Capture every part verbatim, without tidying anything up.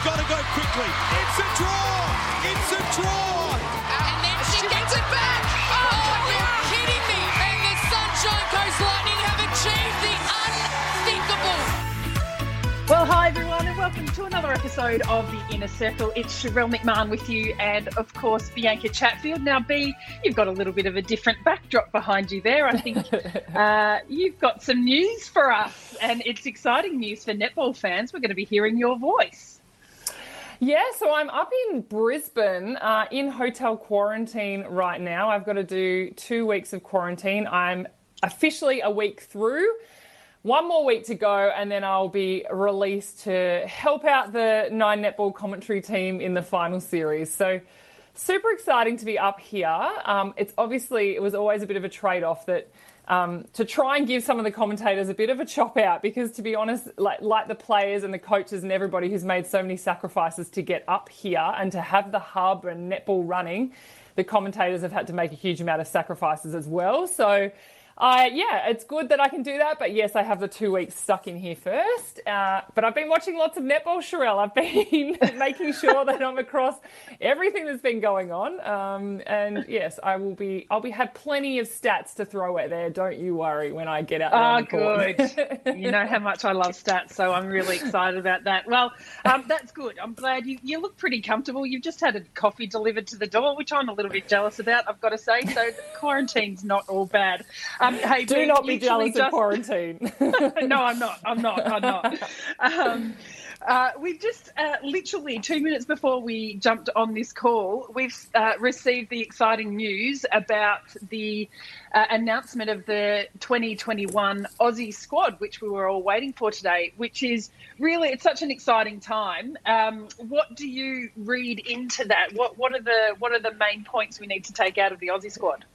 They've got to go quickly. It's a draw. It's a draw. And then she gets it back. Oh, you're kidding me. And the Sunshine Coast Lightning have achieved the unthinkable. Well, hi everyone, and welcome to another episode of The Inner Circle. It's Sherelle McMahon with you, and of course, Bianca Chatfield. Now, B, you've got a little bit of a different backdrop behind you there. I think uh, you've got some news for us, and it's exciting news for netball fans. We're going to be hearing your voice. Yeah, so I'm up in Brisbane uh, in hotel quarantine right now. I've got to do two weeks of quarantine. I'm officially a week through. One more week to go, and then I'll be released to help out the Nine Netball commentary team in the final series. So super exciting to be up here. Um, it's obviously, it was always a bit of a trade-off that um, to try and give some of the commentators a bit of a chop out, because to be honest, like, like the players and the coaches and everybody who's made so many sacrifices to get up here and to have the hub and netball running, the commentators have had to make a huge amount of sacrifices as well. So Uh, yeah, it's good that I can do that. But yes, I have the two weeks stuck in here first. Uh, but I've been watching lots of netball, Sherelle. I've been making sure that I'm across everything that's been going on. Um, and yes, I will be, I'll be have plenty of stats to throw at there. Don't you worry when I get out there. Oh, on the court. good. You know how much I love stats, so I'm really excited about that. Well, um, that's good. I'm glad you, you look pretty comfortable. You've just had a coffee delivered to the door, which I'm a little bit jealous about, I've got to say. So quarantine's not all bad. Um, hey, Do Ben, not be jealous just... of quarantine. No, I'm not. I'm not. I'm not. Um, uh, we've just uh, literally two minutes before we jumped on this call, we've uh, received the exciting news about the uh, announcement of the twenty twenty-one Aussie squad, which we were all waiting for today, which is really, it's such an exciting time. Um, what do you read into that? What, what are the, what are the main points we need to take out of the Aussie squad?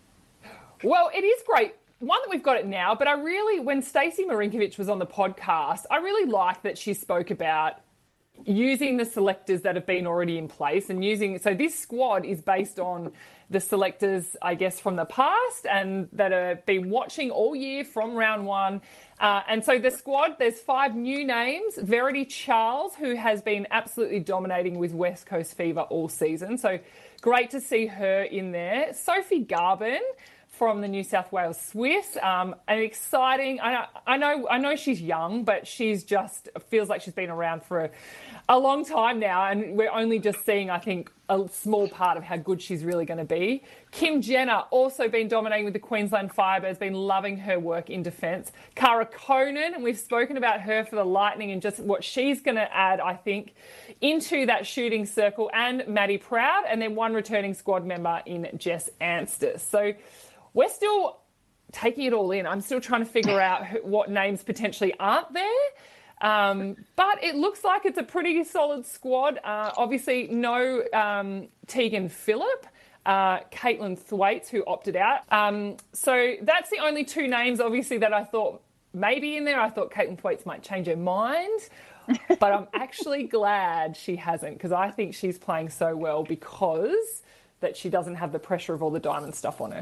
Well, it is great. One, that we've got it now, but I really, when Stacey Marinkovic was on the podcast, I really liked that she spoke about using the selectors that have been already in place and using, so this squad is based on the selectors, I guess, from the past and that have been watching all year from round one. Uh, and so the squad, there's five new names. Verity Charles, who has been absolutely dominating with West Coast Fever all season. So great to see her in there. Sophie Garbin from the New South Wales Swiss, um, an exciting. I, I know, I know she's young, but she's just feels like she's been around for a, a long time now, and we're only just seeing, I think, a small part of how good she's really going to be. Kim Jenner also been dominating with the Queensland Fire, has been loving her work in defence. Cara Conan, and we've spoken about her for the Lightning and just what she's going to add, I think, into that shooting circle. And Maddie Proud, and then one returning squad member in Jess Anstis. So we're still taking it all in. I'm still trying to figure out who, what names potentially aren't there. Um, but it looks like it's a pretty solid squad. Uh, obviously, no um, Tegan Phillip, uh, Caitlin Thwaites, who opted out. Um, so that's the only two names, obviously, that I thought maybe in there. I thought Caitlin Thwaites might change her mind. But I'm actually glad she hasn't, because I think she's playing so well because that she doesn't have the pressure of all the diamond stuff on her.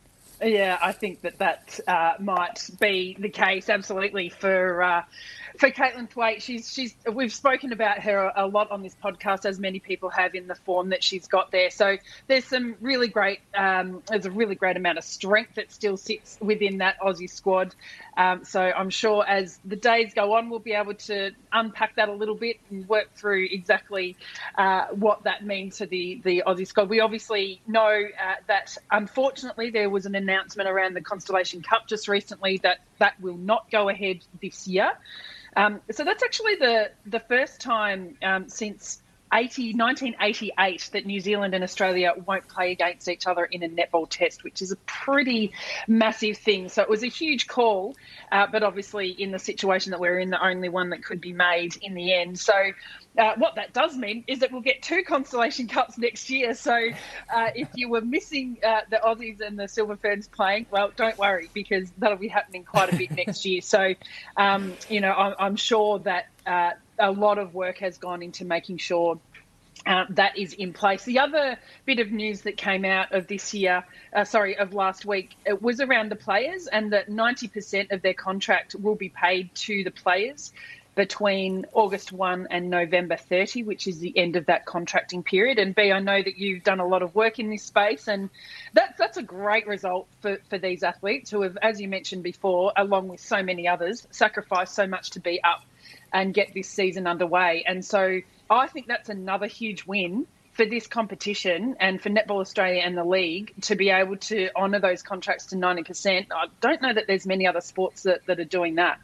Yeah, I think that that uh, might be the case, absolutely, for uh, for Caitlin Thwaite. She's she's we've spoken about her a lot on this podcast, as many people have, in the form that she's got there. So there's some really great, um, there's a really great amount of strength that still sits within that Aussie squad. Um, so I'm sure as the days go on, we'll be able to unpack that a little bit and work through exactly uh, what that means for the, the Aussie squad. We obviously know uh, that, unfortunately, there was an announcement around the Constellation Cup just recently that that will not go ahead this year. Um, so that's actually the, the first time um, since nineteen eighty-eight that New Zealand and Australia won't play against each other in a netball test, which is a pretty massive thing. So it was a huge call, uh, but obviously in the situation that we're in, the only one that could be made in the end. So uh, what that does mean is that we'll get two Constellation Cups next year. So uh, if you were missing uh, the Aussies and the Silver Ferns playing, well, don't worry, because that'll be happening quite a bit next year. So, um, you know, I'm, I'm sure that uh, a lot of work has gone into making sure Uh, that is in place. The other bit of news that came out of this year, uh, sorry, of last week, it was around the players, and that ninety percent of their contract will be paid to the players. between August first and November thirtieth, which is the end of that contracting period. And B, I know that you've done a lot of work in this space, and that's that's a great result for, for these athletes who have, as you mentioned before, along with so many others, sacrificed so much to be up and get this season underway. And so I think that's another huge win for this competition and for Netball Australia and the league to be able to honour those contracts to ninety percent. I don't know that there's many other sports that, that are doing that.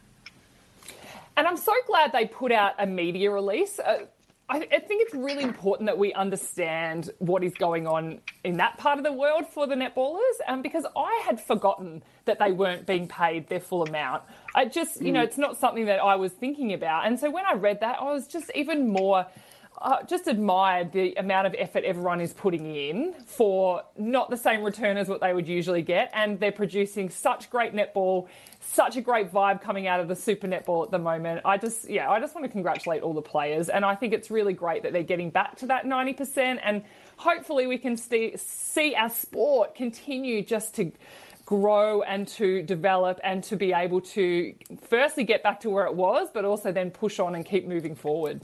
And I'm so glad they put out a media release. Uh, I, I think it's really important that we understand what is going on in that part of the world for the netballers, um, because I had forgotten that they weren't being paid their full amount. I just, you know, it's not something that I was thinking about. And so when I read that, I was just even more... Uh, just admired the amount of effort everyone is putting in for not the same return as what they would usually get, and they're producing such great netball, such a great vibe coming out of the Super Netball at the moment. I just, yeah, I just want to congratulate all the players, and I think it's really great that they're getting back to that ninety percent, and hopefully we can see, see our sport continue just to grow and to develop and to be able to firstly get back to where it was, but also then push on and keep moving forward.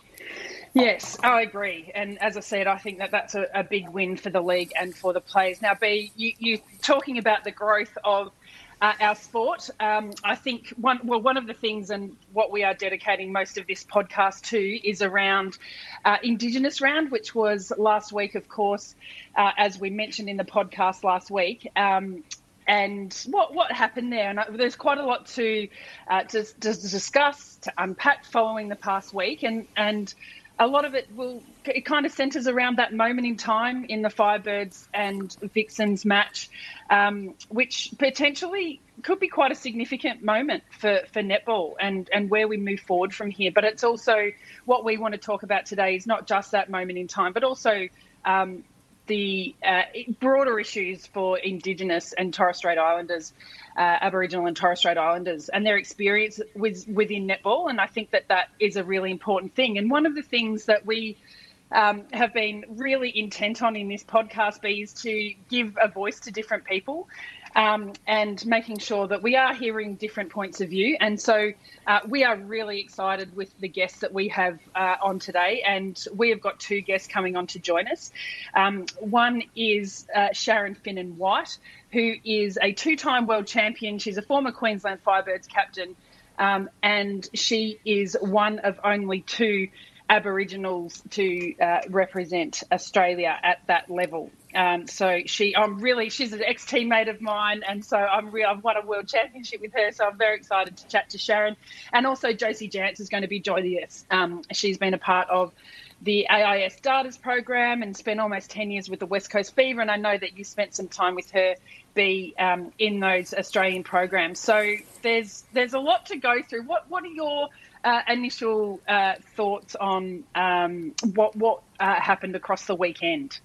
Yes, I agree. And as I said, I think that that's a, a big win for the league and for the players. Now, B, you, you talking about the growth of uh, our sport. Um, I think one, well, one of the things and what we are dedicating most of this podcast to is around uh, Indigenous Round, which was last week, of course, uh, as we mentioned in the podcast last week. Um, And what what happened there? And there's quite a lot to, uh, to to discuss, to unpack following the past week, and and a lot of it will it kind of centres around that moment in time in the Firebirds and Vixens match, um, which potentially could be quite a significant moment for, for netball and, and where we move forward from here. But it's also what we want to talk about today is not just that moment in time, but also um, the uh, broader issues for Indigenous and Torres Strait Islanders, uh, Aboriginal and Torres Strait Islanders, and their experience with, within netball. And I think that that is a really important thing. And one of the things that we um, have been really intent on in this podcast, B, is to give a voice to different people. Um, and making sure that we are hearing different points of view. And so uh, we are really excited with the guests that we have uh, on today. And we have got two guests coming on to join us. Um, one is uh, Sharon Finnan-White, who is a two-time world champion. She's a former Queensland Firebirds captain. Um, and she is one of only two Aboriginals to uh, represent Australia at that level. Um, so she, I'm really, she's an ex-teammate of mine, and so I'm real. I've won a world championship with her, so I'm very excited to chat to Sharon. And also Josie Jantz is going to be joining us. Um, she's been a part of the A I S Darters program and spent almost ten years with the West Coast Fever, and I know that you spent some time with her, B, um, in those Australian programs. So there's there's a lot to go through. What what are your uh, initial uh, thoughts on um, what what uh, happened across the weekend?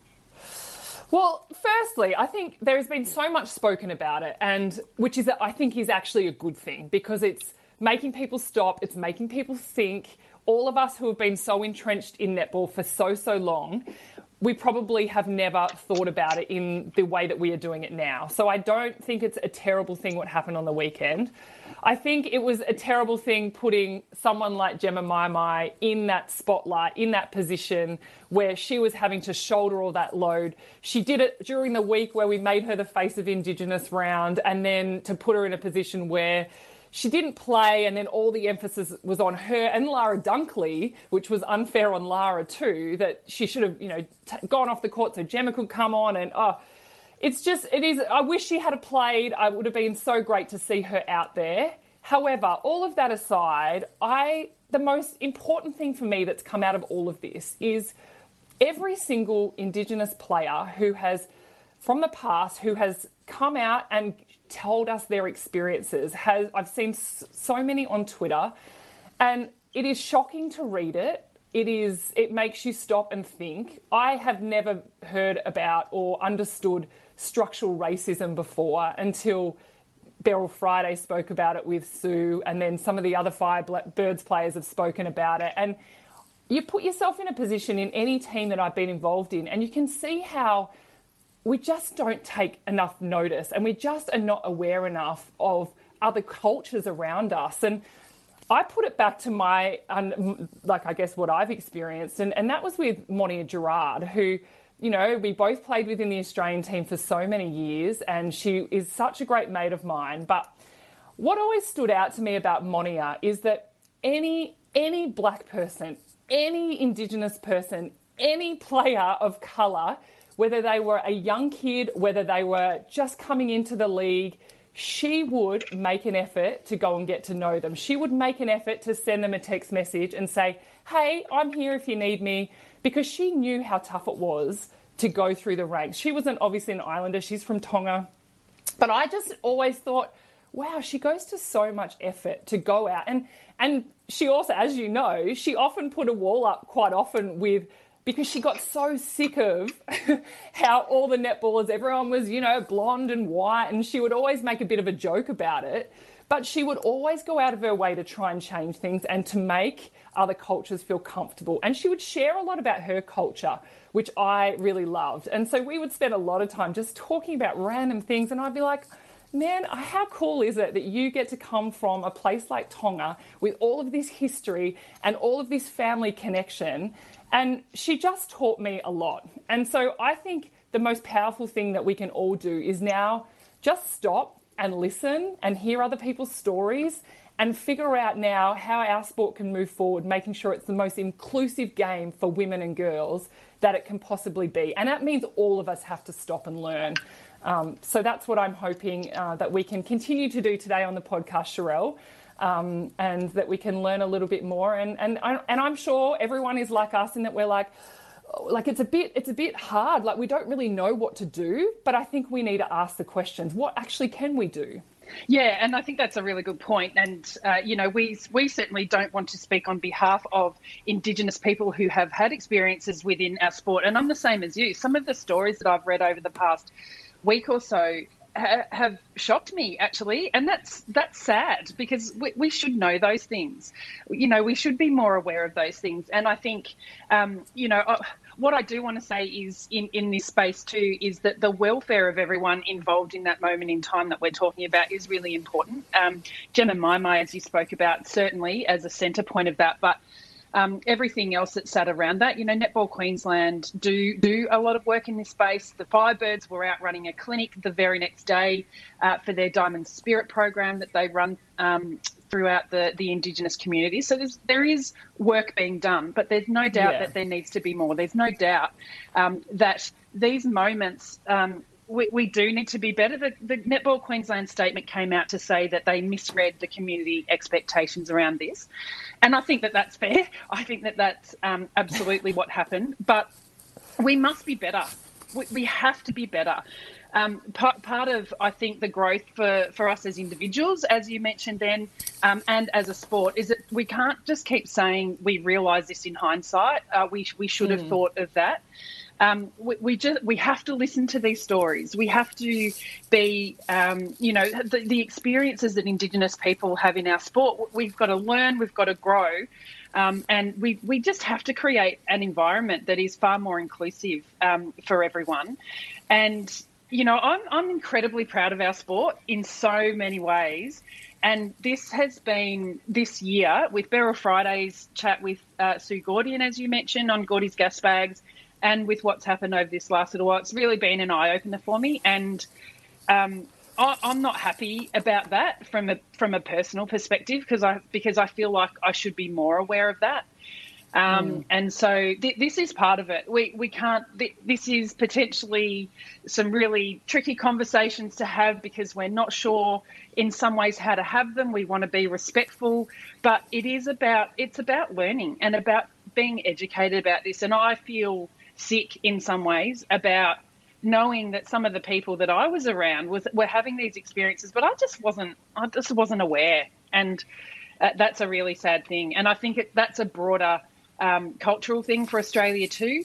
Well, firstly, I think there has been so much spoken about it, and which is, I think, is actually a good thing because it's making people stop, it's making people think. All of us who have been so entrenched in netball for so, so long, we probably have never thought about it in the way that we are doing it now. So I don't think it's a terrible thing what happened on the weekend. I think it was a terrible thing putting someone like Gemma Mai in that spotlight, in that position where she was having to shoulder all that load. She did it during the week where we made her the face of Indigenous Round, and then to put her in a position where she didn't play and then all the emphasis was on her and Lara Dunkley, which was unfair on Lara too, that she should have, you know, t- gone off the court so Gemma could come on. And oh, it's just, it is, I wish she had played. I would have been so great to see her out there. However, all of that aside, I, the most important thing for me that's come out of all of this is every single Indigenous player who has, from the past, who has come out and told us their experiences. Has I've seen so many on Twitter, and it is shocking to read it. It is. It makes you stop and think. I have never heard about or understood structural racism before until Beryl Friday spoke about it with Sue, and then some of the other Firebirds players have spoken about it. And you put yourself in a position in any team that I've been involved in, and you can see how we just don't take enough notice and we just are not aware enough of other cultures around us. And I put it back to my, um, like, I guess what I've experienced, and, and that was with Monia Gerard, who, you know, we both played within the Australian team for so many years, and she is such a great mate of mine. But what always stood out to me about Monia is that any any black person, any Indigenous person, any player of colour, whether they were a young kid, whether they were just coming into the league, she would make an effort to go and get to know them. She would make an effort to send them a text message and say, hey, I'm here if you need me, because she knew how tough it was to go through the ranks. She wasn't obviously an Islander, she's from Tonga. But I just always thought, wow, she goes to so much effort to go out. And, and she also, as you know, she often put a wall up quite often with, because she got so sick of how all the netballers, everyone was, you know, blonde and white, and she would always make a bit of a joke about it. But she would always go out of her way to try and change things and to make other cultures feel comfortable. And she would share a lot about her culture, which I really loved. And so we would spend a lot of time just talking about random things, and I'd be like, man, how cool is it that you get to come from a place like Tonga with all of this history and all of this family connection? And she just taught me a lot. And so I think the most powerful thing that we can all do is now just stop and listen and hear other people's stories and figure out now how our sport can move forward, making sure it's the most inclusive game for women and girls that it can possibly be. And that means all of us have to stop and learn. Um, so that's what I'm hoping uh, that we can continue to do today on the podcast, Sharelle. Um, and that we can learn a little bit more, and and I, and I'm sure everyone is like us in that we're like, like it's a bit it's a bit hard. Like we don't really know what to do, but I think we need to ask the questions. What actually can we do? Yeah, and I think that's a really good point. And uh, you know, we we certainly don't want to speak on behalf of Indigenous people who have had experiences within our sport. And I'm the same as you. Some of the stories that I've read over the past week or so have shocked me, actually, and that's that's sad, because we, we should know those things. You know, we should be more aware of those things. And I think, um, you know, uh, what I do want to say is in, in this space too is that the welfare of everyone involved in that moment in time that we're talking about is really important. Um, Gemma Maimai, as you spoke about, certainly as a centre point of that, but Um, everything else that sat around that. You know, Netball Queensland do do a lot of work in this space. The Firebirds were out running a clinic the very next day uh, for their Diamond Spirit program that they run um, throughout the, the Indigenous community. So there's, there is work being done, but there's no doubt yeah. that there needs to be more. There's no doubt um, that these moments um, We, we do need to be better. The, the Netball Queensland statement came out to say that they misread the community expectations around this. And I think that that's fair. I think that that's um, absolutely what happened. But we must be better. We, we have to be better. Um, part, part of, I think, the growth for, for us as individuals, as you mentioned then, um, and as a sport, is that we can't just keep saying we realise this in hindsight. Uh, we, we should have mm. thought of that. Um, we, we just we have to listen to these stories. We have to be, um, you know, the, the experiences that Indigenous people have in our sport. We've got to learn. We've got to grow, um, and we we just have to create an environment that is far more inclusive um, for everyone. And you know, I'm I'm incredibly proud of our sport in so many ways. And this has been this year with Beryl Friday's chat with uh, Sue Gordian, as you mentioned, on Gordy's Gas Bags. And with what's happened over this last little while, it's really been an eye-opener for me. And um, I, I'm not happy about that from a from a personal perspective, because I because I feel like I should be more aware of that. Um, mm. And so th- this is part of it. We we can't. Th- this is potentially some really tricky conversations to have, because we're not sure in some ways how to have them. We want to be respectful, but it is about it's about learning and about being educated about this. And I feel sick in some ways about knowing that some of the people that I was around was were having these experiences, but I just wasn't I just wasn't aware, and uh, that's a really sad thing. And I think it, that's a broader um, cultural thing for Australia too.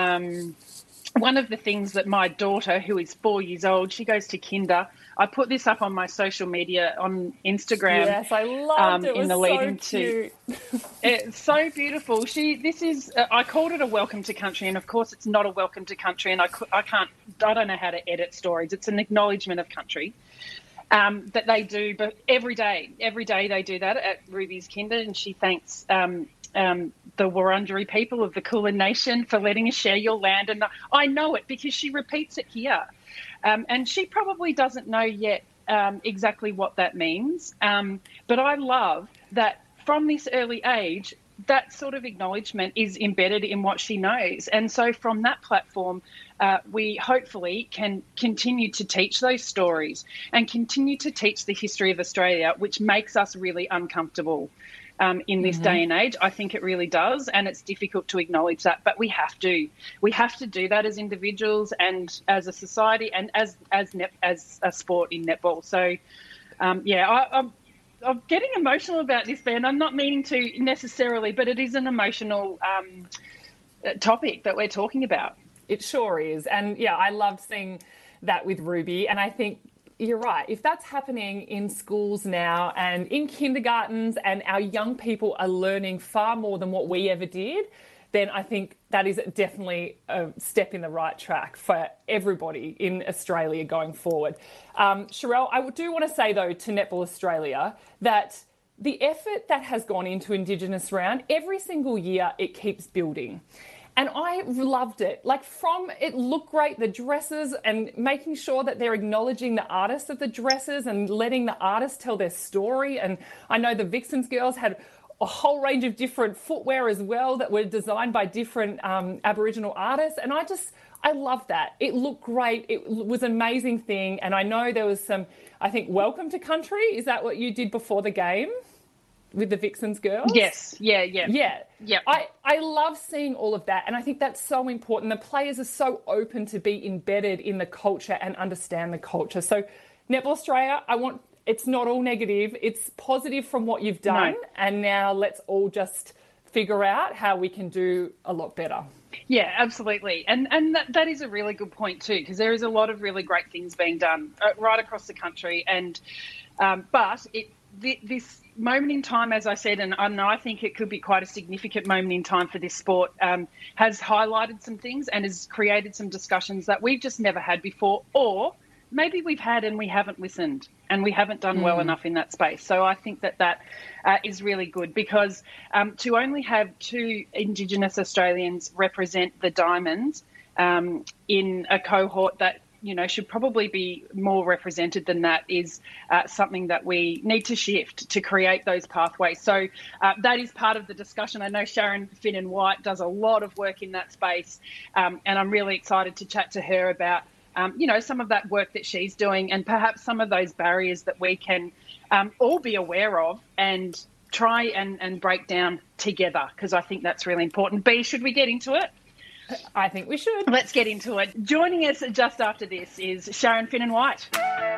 Um, one of the things that my daughter, who is four years old, she goes to kinder. I put this up on my social media on Instagram. Yes, I loved um, it. It was in the lead so into it's so beautiful. She, this is, uh, I called it a welcome to country, and of course, it's not a welcome to country. And I, I can't, I don't know how to edit stories. It's an acknowledgement of country. um, that they do, but every day, every day they do that at Ruby's Kinder, and she thanks um, um, the Wurundjeri people of the Kulin Nation for letting us share your land. And I know it because she repeats it here. Um, and she probably doesn't know yet um, exactly what that means. Um, but I love that from this early age, that sort of acknowledgement is embedded in what she knows. And so from that platform, uh, we hopefully can continue to teach those stories and continue to teach the history of Australia, which makes us really uncomfortable um, in this mm-hmm. day and age. I think it really does. And it's difficult to acknowledge that, but we have to. We have to do that as individuals and as a society and as as net, as a sport in netball. So, um, yeah, I, I'm I'm getting emotional about this, Ben. I'm not meaning to necessarily, but it is an emotional um, topic that we're talking about. It sure is. And, yeah, I loved seeing that with Ruby. And I think you're right. If that's happening in schools now and in kindergartens and our young people are learning far more than what we ever did, then I think that is definitely a step in the right track for everybody in Australia going forward. Um, Sharelle, I do want to say, though, to Netball Australia that the effort that has gone into Indigenous Round, every single year it keeps building. And I loved it. Like, from it looked great, the dresses, and making sure that they're acknowledging the artists of the dresses and letting the artists tell their story. And I know the Vixens girls had a whole range of different footwear as well that were designed by different um, Aboriginal artists. And I just, I love that. It looked great. It was an amazing thing. And I know there was some, I think, welcome to country. Is that what you did before the game with the Vixens girls? Yes. Yeah, yeah. Yeah. Yeah. I, I love seeing all of that. And I think that's so important. The players are so open to be embedded in the culture and understand the culture. So Netball Australia, I want, it's not all negative. It's positive from what you've done. No. And now let's all just figure out how we can do a lot better. Yeah, absolutely. And and that, that is a really good point too, because there is a lot of really great things being done uh, right across the country. And um, but it th- this moment in time, as I said, and, and I think it could be quite a significant moment in time for this sport, um, has highlighted some things and has created some discussions that we've just never had before, or maybe we've had and we haven't listened and we haven't done mm. well enough in that space. So I think that that uh, is really good, because um, to only have two Indigenous Australians represent the Diamonds um, in a cohort that, you know, should probably be more represented than that is uh, something that we need to shift to create those pathways. So uh, that is part of the discussion. I know Sharon Finan-White does a lot of work in that space, um, and I'm really excited to chat to her about Um, you know, some of that work that she's doing and perhaps some of those barriers that we can um, all be aware of and try and, and break down together, because I think that's really important. B, should we get into it? I think we should. Let's get into it. Joining us just after this is Sharon Finan-White.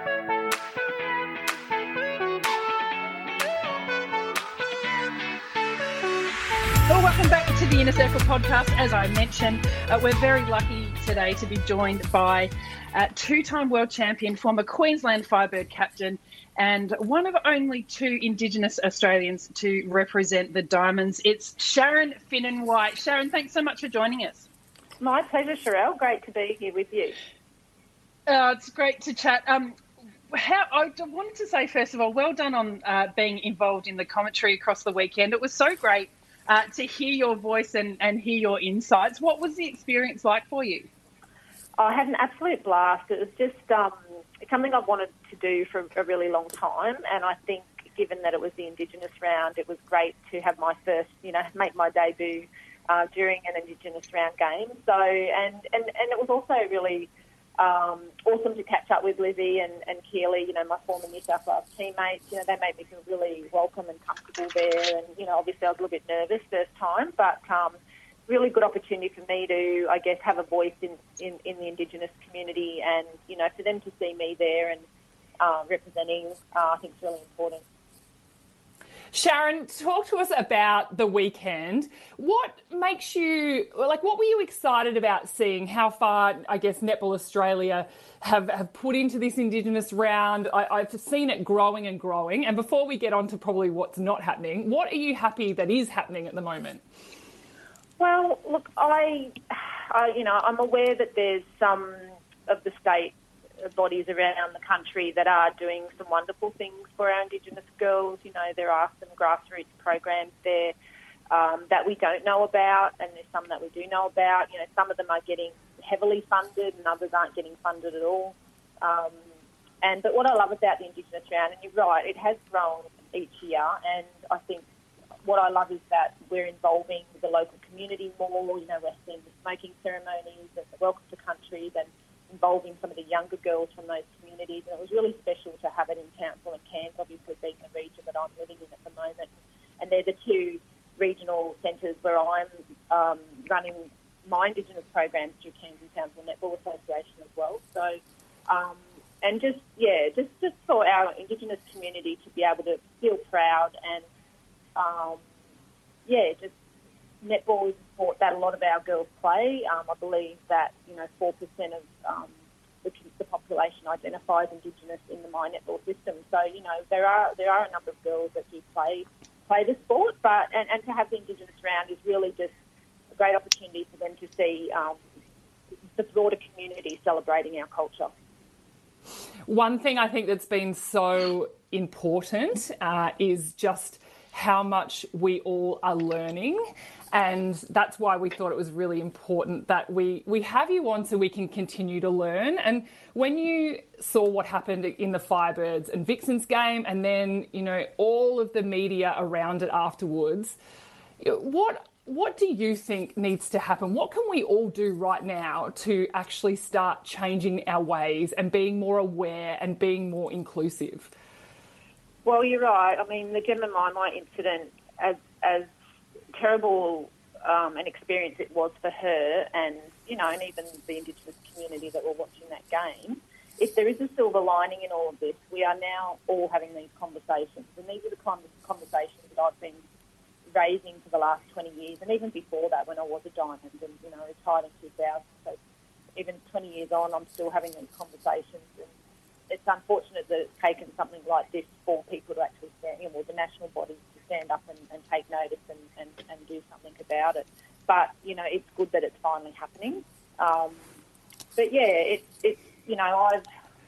Well, welcome back to the Inner Circle podcast. As I mentioned, uh, we're very lucky today to be joined by uh, two-time world champion, former Queensland Firebird captain, and one of only two Indigenous Australians to represent the Diamonds. It's Sharon Finan-White. Sharon, thanks so much for joining us. My pleasure, Sharelle. Great to be here with you. Uh, it's great to chat. Um, how, I wanted to say, first of all, well done on uh, being involved in the commentary across the weekend. It was so great Uh, to hear your voice and, and hear your insights. What was the experience like for you? I had an absolute blast. It was just um, something I've wanted to do for a really long time, and I think given that it was the Indigenous round, it was great to have my first, you know, make my debut uh, during an Indigenous round game. So, and, and, and it was also really Um, awesome to catch up with Lizzie and, and Keely, you know, my former New South Wales teammates. You know, they made me feel really welcome and comfortable there. And, you know, obviously I was a little bit nervous first time, but um, really good opportunity for me to, I guess, have a voice in, in, in the Indigenous community, and, you know, for them to see me there and uh, representing, uh, I think is really important. Sharon, talk to us about the weekend. What makes you, like, what were you excited about seeing? How far, I guess, Netball Australia have, have put into this Indigenous round? I, I've seen it growing and growing. And before we get on to probably what's not happening, what are you happy that is happening at the moment? Well, look, I, I you know, I'm aware that there's some of the state bodies around the country that are doing some wonderful things for our Indigenous girls. You know, there are some grassroots programs there um, that we don't know about, and there's some that we do know about. You know, some of them are getting heavily funded and others aren't getting funded at all. Um, and but what I love about the Indigenous Round, and you're right, it has grown each year, and I think what I love is that we're involving the local community more. You know, we're seeing the smoking ceremonies and the welcome to countries and involving some of the younger girls from those communities. And it was really special to have it in Townsville and Cairns, obviously being the region that I'm living in at the moment. And they're the two regional centres where I'm um, running my Indigenous programs through Cairns and Townsville Netball Association as well. So, um, and just, yeah, just, just for our Indigenous community to be able to feel proud and, um, yeah, just netball is a sport that a lot of our girls play. Um, I believe that, you know, four percent of um, the, the population identifies Indigenous in the My Netball system. So, you know, there are there are a number of girls that do play play the sport, but and, and to have the Indigenous round is really just a great opportunity for them to see um, the broader community celebrating our culture. One thing I think that's been so important uh, is just how much we all are learning. And that's why we thought it was really important that we, we have you on so we can continue to learn. And when you saw what happened in the Firebirds and Vixens game and then, you know, all of the media around it afterwards, what what do you think needs to happen? What can we all do right now to actually start changing our ways and being more aware and being more inclusive? Well, you're right. I mean, the Gemma Maimai incident, as as terrible um, an experience it was for her and, you know, and even the Indigenous community that were watching that game, if there is a silver lining in all of this, we are now all having these conversations. And these are the conversations that I've been raising for the last twenty years, and even before that when I was a Diamond and, you know, retired in two thousand. So even twenty years on, I'm still having these conversations. And it's unfortunate that it's taken something like this for people to actually stand, you know, the national bodies to stand up and, and take notice and, and, and do something about it. But, you know, it's good that it's finally happening. Um, but, yeah, it's, it's, you know, I've,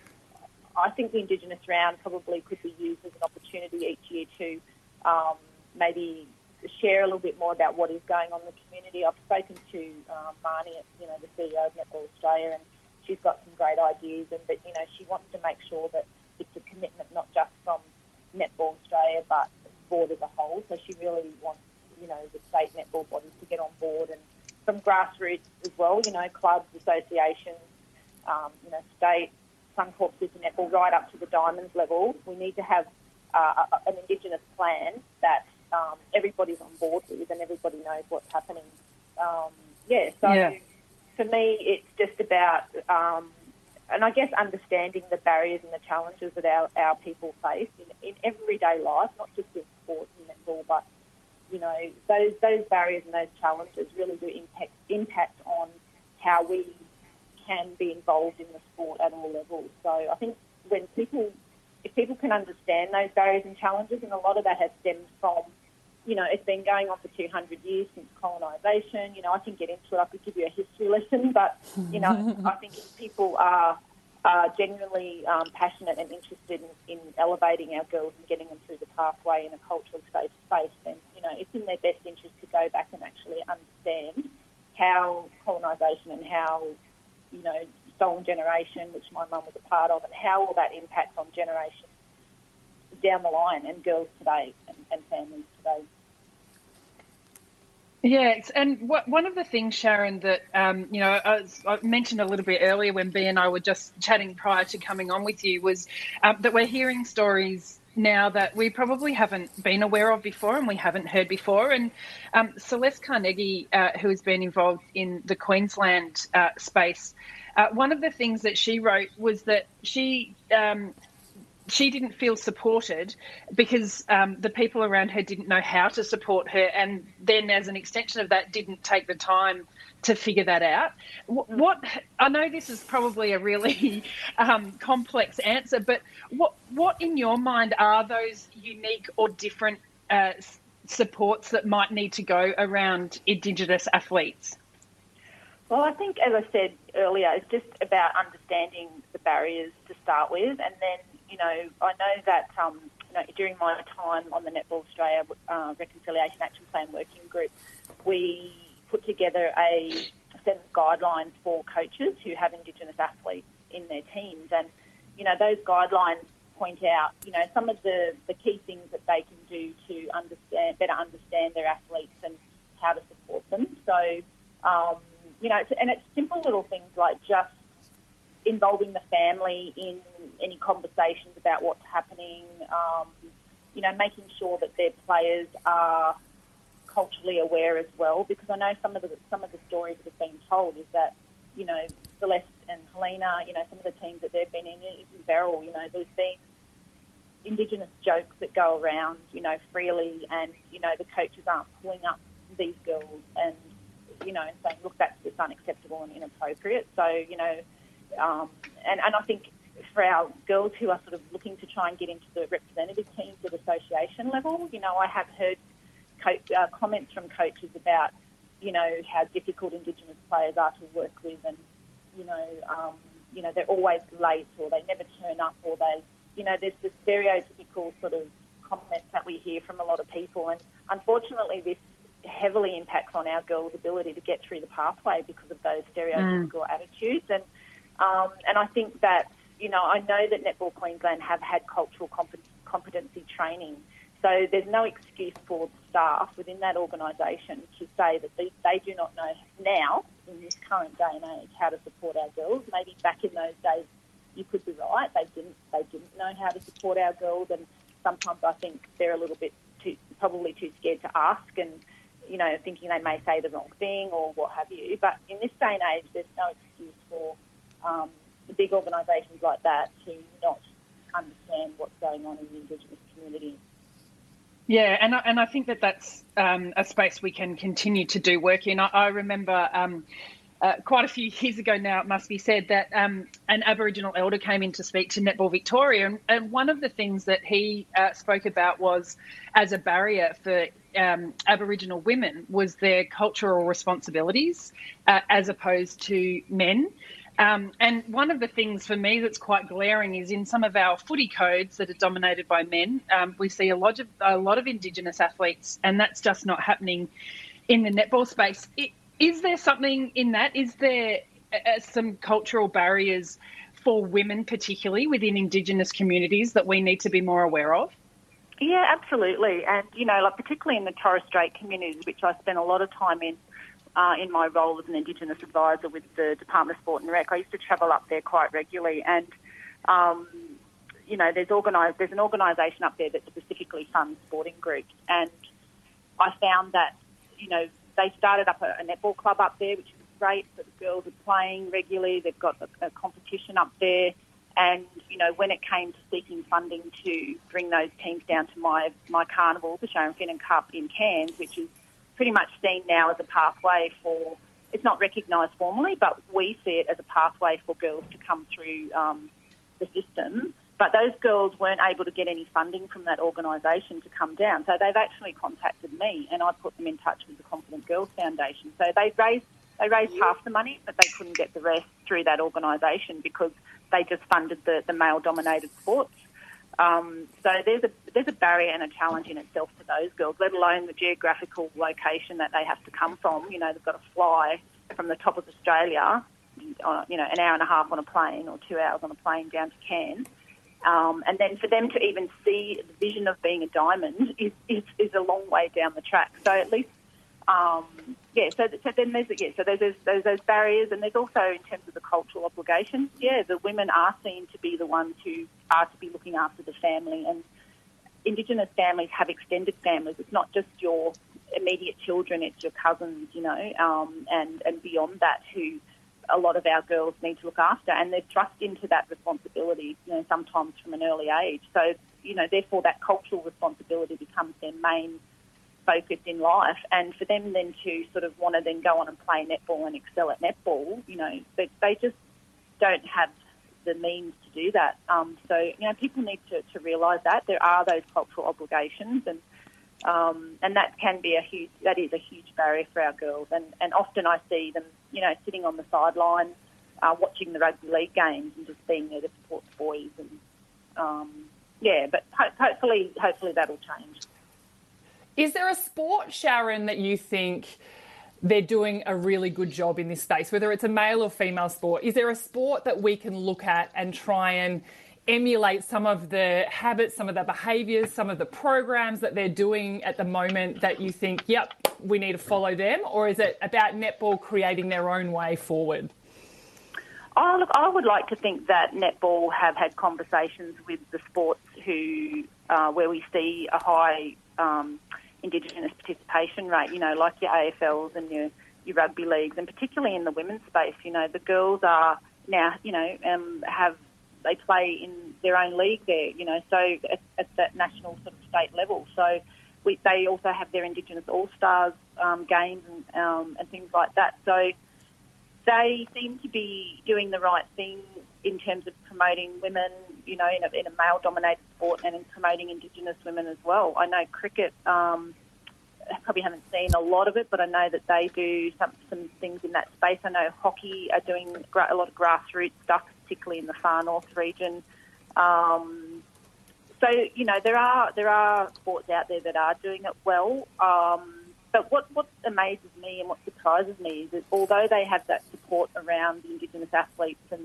I think the Indigenous round probably could be used as an opportunity each year to um, maybe share a little bit more about what is going on in the community. I've spoken to um, Marnie, you know, the C E O of Netball Australia, and she's got some great ideas, and but you know she wants to make sure that it's a commitment not just from Netball Australia but the sport as a whole. So she really wants, you know, the state netball bodies to get on board, and from grassroots as well. You know, clubs, associations, um, you know, state, Suncorp Super Netball, right up to the Diamonds level. We need to have uh, a, an Indigenous plan that um, everybody's on board with, and everybody knows what's happening. Um, yeah, so. Yeah. For me, it's just about, um, and I guess understanding the barriers and the challenges that our, our people face in, in everyday life, not just in sports and netball, but, you know, those those barriers and those challenges really do impact, impact on how we can be involved in the sport at all levels. So I think when people, if people can understand those barriers and challenges, and a lot of that has stemmed from, you know, it's been going on for two hundred years since colonisation. You know, I can get into it. I could give you a history lesson, but, you know, I think if people are, are genuinely um, passionate and interested in, in elevating our girls and getting them through the pathway in a culturally safe space, then, you know, it's in their best interest to go back and actually understand how colonisation and how, you know, stolen generation, which my mum was a part of, and how all that impacts on generations down the line and girls today and, and families today. Yes, and what, one of the things, Sharon, that, um, you know, as I mentioned a little bit earlier when B and I were just chatting prior to coming on with you was um, that we're hearing stories now that we probably haven't been aware of before and we haven't heard before. And um, Celeste Carnegie, uh, who has been involved in the Queensland uh, space, uh, one of the things that she wrote was that she... Um, she didn't feel supported because um, the people around her didn't know how to support her, and then as an extension of that didn't take the time to figure that out. What I know this is probably a really um, complex answer, but what what in your mind are those unique or different uh, supports that might need to go around Indigenous athletes? Well, I think, as I said earlier, it's just about understanding the barriers to start with, and then, you know, I know that um, you know, during my time on the Netball Australia uh, Reconciliation Action Plan Working Group, we put together a set of guidelines for coaches who have Indigenous athletes in their teams, and, you know, those guidelines point out, you know, some of the, the key things that they can do to understand, better understand their athletes and how to support them. So, um, you know, and it's simple little things like just involving the family in any conversations about what's happening, um, you know, making sure that their players are culturally aware as well, because I know some of the some of the stories that have been told is that, you know, Celeste and Helena, you know, some of the teams that they've been in, even Beryl, you know, there's been Indigenous jokes that go around, you know, freely, and, you know, the coaches aren't pulling up these girls and, you know, and saying, look, that's just unacceptable and inappropriate. So, you know, um, and, and I think for our girls who are sort of looking to try and get into the representative teams at association level, you know, I have heard co- uh, comments from coaches about, you know, how difficult Indigenous players are to work with, and, you know, um, you know, they're always late, or they never turn up, or they, you know, there's this stereotypical sort of comments that we hear from a lot of people, and unfortunately this heavily impacts on our girls' ability to get through the pathway because of those stereotypical mm. attitudes. And um, and I think that, you know, I know that Netball Queensland have had cultural comp- competency training, so there's no excuse for staff within that organisation to say that they, they do not know now, in this current day and age, how to support our girls. Maybe back in those days you could be right, they didn't they didn't know how to support our girls, and sometimes I think they're a little bit too, probably too scared to ask, and, you know, thinking they may say the wrong thing or what have you. But in this day and age, there's no excuse for um, the big organisations like that to not understand what's going on in the Indigenous community. Yeah, and I, and I think that that's um, a space we can continue to do work in. I, I remember um, uh, quite a few years ago now, it must be said, that um, an Aboriginal elder came in to speak to Netball Victoria, and, and one of the things that he uh, spoke about was, as a barrier for um, Aboriginal women, was their cultural responsibilities uh, as opposed to men. Um, and one of the things for me that's quite glaring is in some of our footy codes that are dominated by men, um, we see a lot of a lot of Indigenous athletes, and that's just not happening in the netball space. It, is there something in that? Is there uh, some cultural barriers for women, particularly within Indigenous communities, that we need to be more aware of? Yeah, absolutely. And, you know, like particularly in the Torres Strait communities, which I spent a lot of time in, Uh, in my role as an Indigenous advisor with the Department of Sport and Rec, I used to travel up there quite regularly, and um, you know, there's organised there's an organisation up there that specifically funds sporting groups, and I found that, you know, they started up a, a netball club up there, which is great. So the girls are playing regularly. They've got a, a competition up there, and, you know, when it came to seeking funding to bring those teams down to my my carnival, the Sharon Finnan Cup in Cairns, which is pretty much seen now as a pathway for, it's not recognised formally, but we see it as a pathway for girls to come through um, the system. But those girls weren't able to get any funding from that organisation to come down. So they've actually contacted me, and I put them in touch with the Confident Girls Foundation. So they raised, they raised half the money, but they couldn't get the rest through that organisation because they just funded the, the male-dominated sports. Um, so there's a there's a barrier and a challenge in itself for those girls, let alone the geographical location that they have to come from. You know, they've got to fly from the top of Australia, on, you know, an hour and a half on a plane or two hours on a plane down to Cairns. Um, and then for them to even see the vision of being a diamond is, is, is a long way down the track. So at least, um, yeah, so, so then there's, yeah, so there's, there's, there's those barriers, and there's also, in terms of the cultural obligations, yeah, the women are seen to be the ones who are to be looking after the family, and Indigenous families have extended families. It's not just your immediate children, it's your cousins, you know, um, and, and beyond that, who a lot of our girls need to look after, and they're thrust into that responsibility, you know, sometimes from an early age. So, you know, therefore that cultural responsibility becomes their main focus in life, and for them then to sort of want to then go on and play netball and excel at netball, you know, they, they just don't have the means to do that. Um, so, you know, people need to, to realise that there are those cultural obligations, and Um, and that can be a huge, that is a huge barrier for our girls. And, and often I see them, you know, sitting on the sideline, uh, watching the rugby league games and just being there to support the boys. And um, yeah, but ho- hopefully, hopefully that'll change. Is there a sport, Sharon, that you think they're doing a really good job in this space, whether it's a male or female sport? Is there a sport that we can look at and try and emulate some of the habits, some of the behaviours, some of the programs that they're doing at the moment that you think, yep, we need to follow them? Or is it about netball creating their own way forward? Oh, look, I would like to think that netball have had conversations with the sports who, uh, where we see a high um, Indigenous participation rate, you know, like your A F Ls and your, your rugby leagues, and particularly in the women's space. You know, the girls are now, you know, um, have they play in their own league there, you know, so at, at that national sort of state level. So we, they also have their Indigenous All-Stars um, games and, um, and things like that. So they seem to be doing the right thing in terms of promoting women, you know, in a, in a male-dominated sport, and in promoting Indigenous women as well. I know cricket, um, I probably haven't seen a lot of it, but I know that they do some, some things in that space. I know hockey are doing a lot of grassroots stuff, particularly in the far north region. Um, so, you know, there are there are sports out there that are doing it well. Um, but what, what amazes me and what surprises me is that although they have that support around the Indigenous athletes and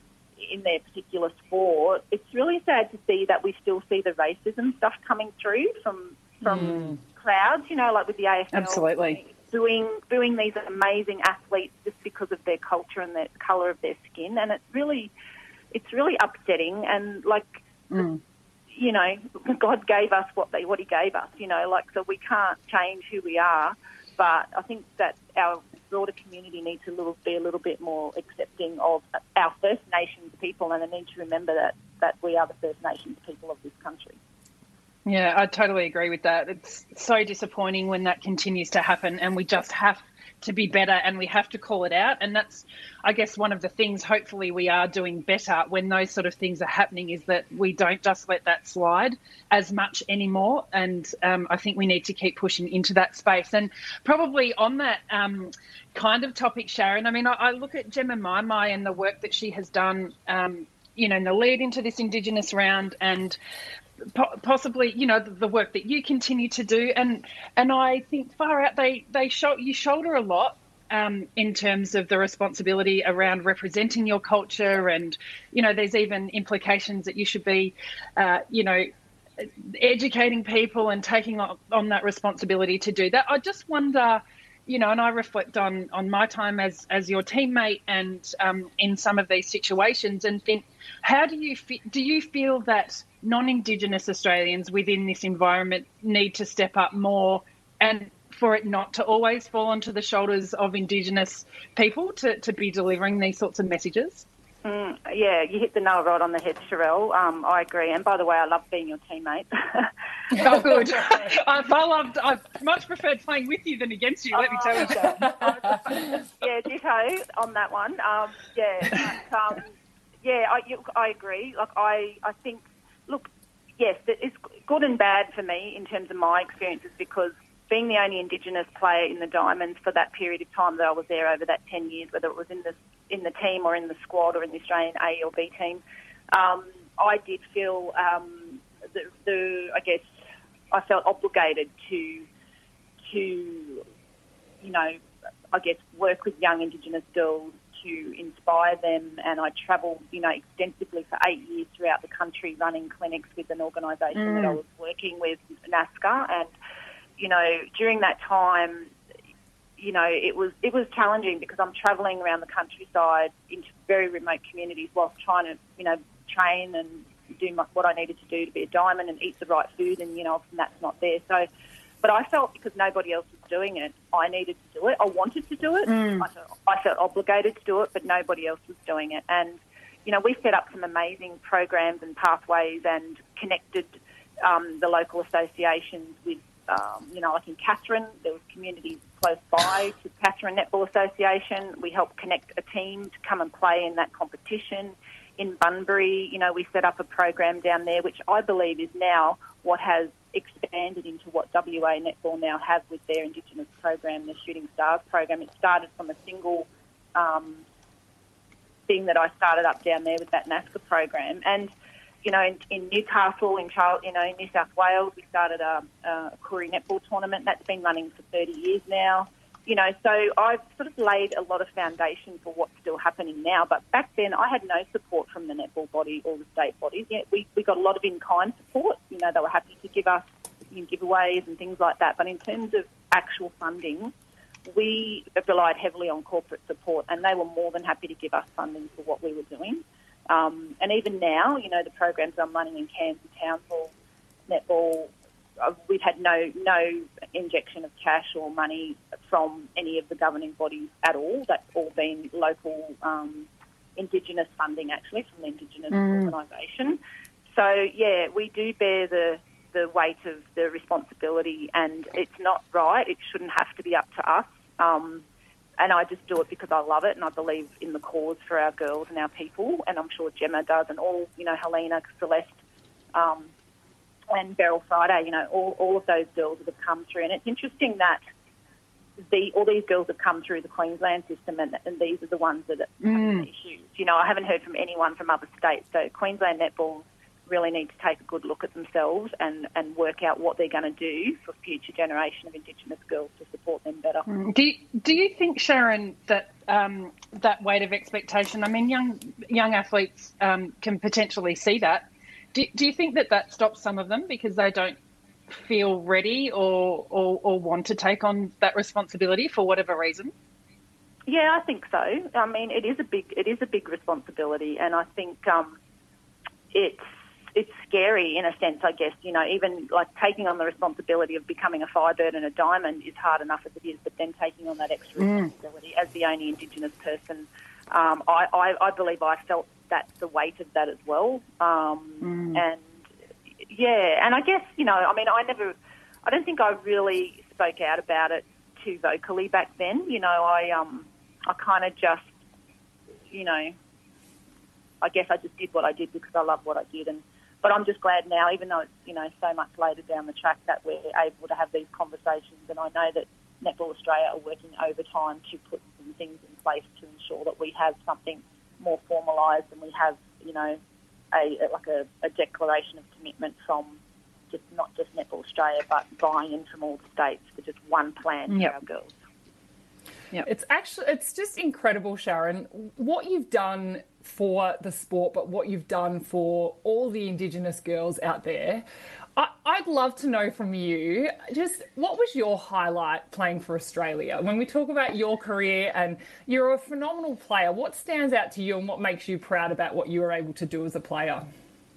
in their particular sport, it's really sad to see that we still see the racism stuff coming through from from mm. crowds, you know, like with the A F L. Absolutely. Booing, booing these amazing athletes just because of their culture and the colour of their skin. And it's really, it's really upsetting. And, like, mm. you know, God gave us what they, what he gave us, you know, like, so we can't change who we are. But I think that our broader community needs to little, be a little bit more accepting of our First Nations people, and they need to remember that, that we are the First Nations people of this country. Yeah, I totally agree with that. It's so disappointing when that continues to happen, and we just have to be better and we have to call it out. And that's, I guess, one of the things hopefully we are doing better when those sort of things are happening, is that we don't just let that slide as much anymore. And um, I think we need to keep pushing into that space. And probably on that um, kind of topic, Sharon, I mean, I, I look at Gemma Mai and the work that she has done, um, you know, in the lead into this Indigenous round, and possibly, you know, the, the work that you continue to do, and and I think far out they they show you shoulder a lot um, in terms of the responsibility around representing your culture, and you know, there's even implications that you should be, uh, you know, educating people and taking on, on that responsibility to do that. I just wonder, you know, and I reflect on on my time as as your teammate and um, in some of these situations, and think, how do you fe- do you feel that non-Indigenous Australians within this environment need to step up more, and for it not to always fall onto the shoulders of Indigenous people to, to be delivering these sorts of messages? Mm, yeah, you hit the nail right on the head, Sherelle. Um, I agree. And by the way, I love being your teammate. Oh, good. I, I loved, I much preferred playing with you than against you, let me tell you, Sharon. Yeah, ditto on that one. Um, yeah, but, um, yeah, I, you, I agree. Like, I, I think, look, yes, it's good and bad for me in terms of my experiences, because being the only Indigenous player in the Diamonds for that period of time that I was there over that ten years, whether it was in the in the team or in the squad or in the Australian A or B team, um, I did feel um, the, the I guess I felt obligated to to you know I guess work with young Indigenous girls, to inspire them, and I travelled, you know, extensively for eight years throughout the country running clinics with an organisation mm. that I was working with, NASCA, and you know, during that time, you know, it was it was challenging because I'm travelling around the countryside into very remote communities whilst trying to, you know, train and do my, what I needed to do to be a diamond and eat the right food, and you know, often that's not there. So, but I felt because nobody else was doing it, I needed to do it. I wanted to do it. Mm. I, felt, I felt obligated to do it, but nobody else was doing it. And you know, we set up some amazing programs and pathways and connected um, the local associations with. Um, you know, like in Katherine, there was communities close by to Katherine Netball Association. We helped connect a team to come and play in that competition. In Bunbury, you know, we set up a program down there, which I believe is now what has expanded into what W A Netball now have with their Indigenous program, the Shooting Stars program. It started from a single um, thing that I started up down there with that NASCA program. And, you know, in, in Newcastle, in Charles, you know, in New South Wales, we started a, a Koori netball tournament. That's been running for thirty years now. You know, so I've sort of laid a lot of foundation for what's still happening now. But back then, I had no support from the netball body or the state bodies. Yeah, we, we got a lot of in-kind support. You know, they were happy to give us you know, giveaways and things like that. But in terms of actual funding, we relied heavily on corporate support, and they were more than happy to give us funding for what we were doing. Um, and even now, you know, the programs I'm running in Cairns and Townsville, netball, uh, we've had no no injection of cash or money from any of the governing bodies at all. That's all been local um, Indigenous funding, actually, from the Indigenous mm. organisation. So, yeah, we do bear the, the weight of the responsibility, and it's not right. It shouldn't have to be up to us. Um, and I just do it because I love it and I believe in the cause for our girls and our people, and I'm sure Gemma does, and all, you know, Helena, Celeste, um, and Beryl Friday, you know, all, all of those girls that have come through. And it's interesting that the all these girls have come through the Queensland system, and, and these are the ones that are having Mm. issues. You know, I haven't heard from anyone from other states, so Queensland Netball really need to take a good look at themselves and, and work out what they're going to do for future generation of Indigenous girls to support them better. Do you, do you think, Sharon, that um, that weight of expectation, I mean, young young athletes um, can potentially see that. Do, do you think that that stops some of them because they don't feel ready or, or, or want to take on that responsibility for whatever reason? Yeah, I think so. I mean, it is a big it is a big responsibility, and I think um, it's it's scary in a sense, I guess. You know, even like taking on the responsibility of becoming a Firebird and a Diamond is hard enough as it is, but then taking on that extra Mm. responsibility as the only Indigenous person, um, I, I, I believe I felt that's the weight of that as well. Um, Mm. And yeah, and I guess, you know, I mean, I never, I don't think I really spoke out about it too vocally back then. You know, I, um, I kind of just, you know, I guess I just did what I did because I love what I did. And but I'm just glad now, even though it's, you know, so much later down the track, that we're able to have these conversations. And I know that Netball Australia are working overtime to put some things in place to ensure that we have something more formalised and we have, you know, a like a, a declaration of commitment from just not just Netball Australia, but buying in from all the states for just one plan Yep. for our girls. Yep. It's actually, it's just incredible, Sharon, what you've done for the sport, but what you've done for all the Indigenous girls out there. I, I'd love to know from you, just what was your highlight playing for Australia? When we talk about your career, and you're a phenomenal player, what stands out to you and what makes you proud about what you were able to do as a player?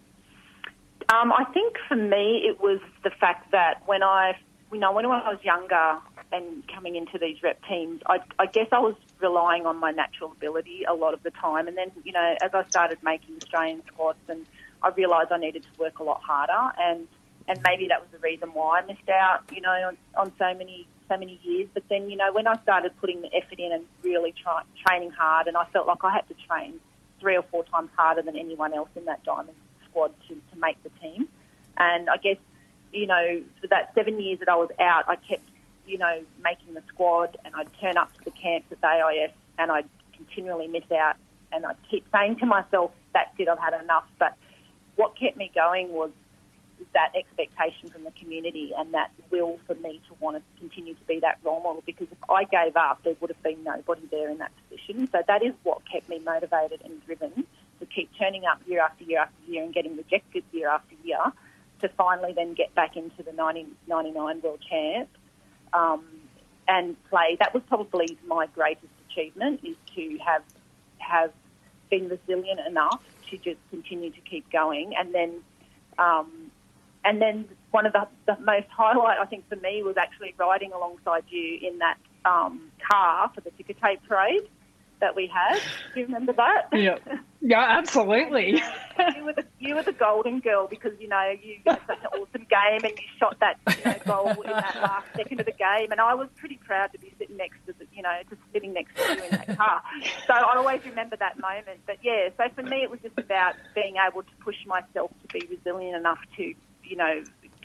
Um, I think for me it was the fact that when I, you know, when I was younger and coming into these rep teams, I, I guess I was relying on my natural ability a lot of the time. And then, you know, as I started making Australian squads, and I realised I needed to work a lot harder, and, and maybe that was the reason why I missed out, you know, on, on so many so many years. But then, you know, when I started putting the effort in and really try, training hard, and I felt like I had to train three or four times harder than anyone else in that Diamond squad to, to make the team. And I guess, you know, for that seven years that I was out, I kept, you know, making the squad, and I'd turn up to the camps at the A I S and I'd continually miss out, and I'd keep saying to myself, that's it, I've had enough. But what kept me going was that expectation from the community and that will for me to want to continue to be that role model, because if I gave up, there would have been nobody there in that position. So that is what kept me motivated and driven to keep turning up year after year after year and getting rejected year after year to finally then get back into the nineteen ninety-nine World Champ. Um, and play. That was probably my greatest achievement, is to have have been resilient enough to just continue to keep going. And then um, and then one of the, the most highlight, I think, for me was actually riding alongside you in that um, car for the ticker tape parade that we had. Do you remember that? Yeah, yeah, absolutely. you were the you were the golden girl, because you know you had such an awesome game and you shot that, you know, goal in that last second of the game, and I was pretty proud to be sitting next to the, you know just sitting next to you in that car. So I always remember that moment. But yeah, so for me it was just about being able to push myself to be resilient enough to, you know,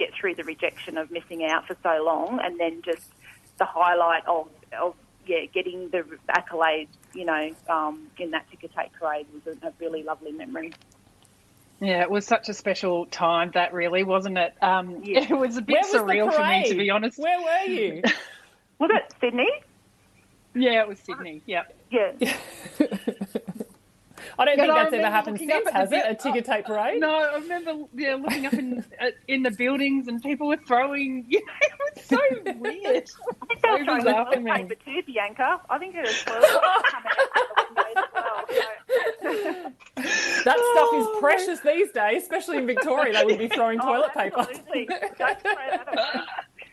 get through the rejection of missing out for so long, and then just the highlight of, of yeah, getting the accolades, you know, um, in that ticker tape parade was a, a really lovely memory. Yeah, it was such a special time, that really, wasn't it? Um, Yeah. It was a bit Where was surreal the for me, to parade? be honest. Where were you? Was it Sydney? Yeah, it was Sydney, yeah. Yeah. I don't But think I that's ever remember happened looking up since, at the has it? bu- A ticker tape parade? No, I remember yeah, looking up in uh, in the buildings and people were throwing, you know, it was so weird. I think they were So throwing bizarre for toilet me. paper too, Bianca. I think it was toilet paper coming out the windows as well. So. That stuff is precious these days, especially in Victoria. They would be throwing toilet Oh, paper. absolutely. Don't throw that away.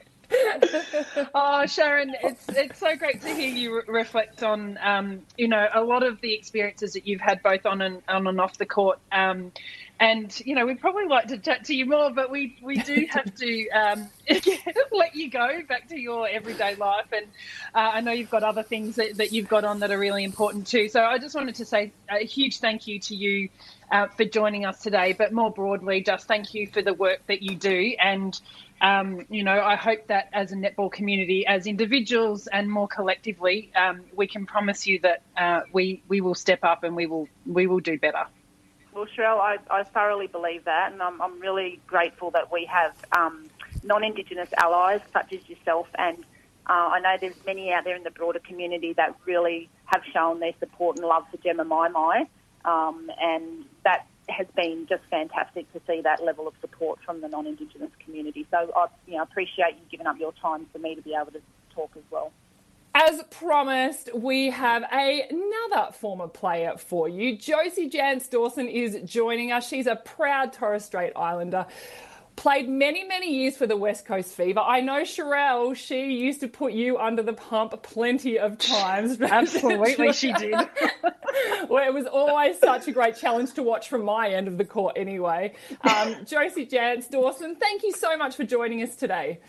Oh, Sharon, it's it's so great to hear you re- reflect on, um, you know, a lot of the experiences that you've had both on and on and off the court. Um, and, you know, we'd probably like to chat to you more, but we, we do have to um, let you go back to your everyday life. And uh, I know you've got other things that, that you've got on that are really important too. So I just wanted to say a huge thank you to you uh, for joining us today, but more broadly, just thank you for the work that you do. And Um, you know, I hope that as a netball community, as individuals and more collectively, um, we can promise you that uh, we we will step up and we will we will do better. Well, Sherelle, I, I thoroughly believe that, and I'm, I'm really grateful that we have um, non-Indigenous allies such as yourself, and uh, I know there's many out there in the broader community that really have shown their support and love for Gemma Mai Mai, um, and that has been just fantastic to see that level of support from the non-Indigenous community. So I you know, appreciate you giving up your time for me to be able to talk as well. As promised, we have a, another former player for you. Josie Jance Dawson is joining us. She's a proud Torres Strait Islander. Played many, many years for the West Coast Fever. I know, Sherelle, she used to put you under the pump plenty of times. Absolutely, she did. Well, it was always such a great challenge to watch from my end of the court anyway. Um, Josie Jance Dawson, thank you so much for joining us today.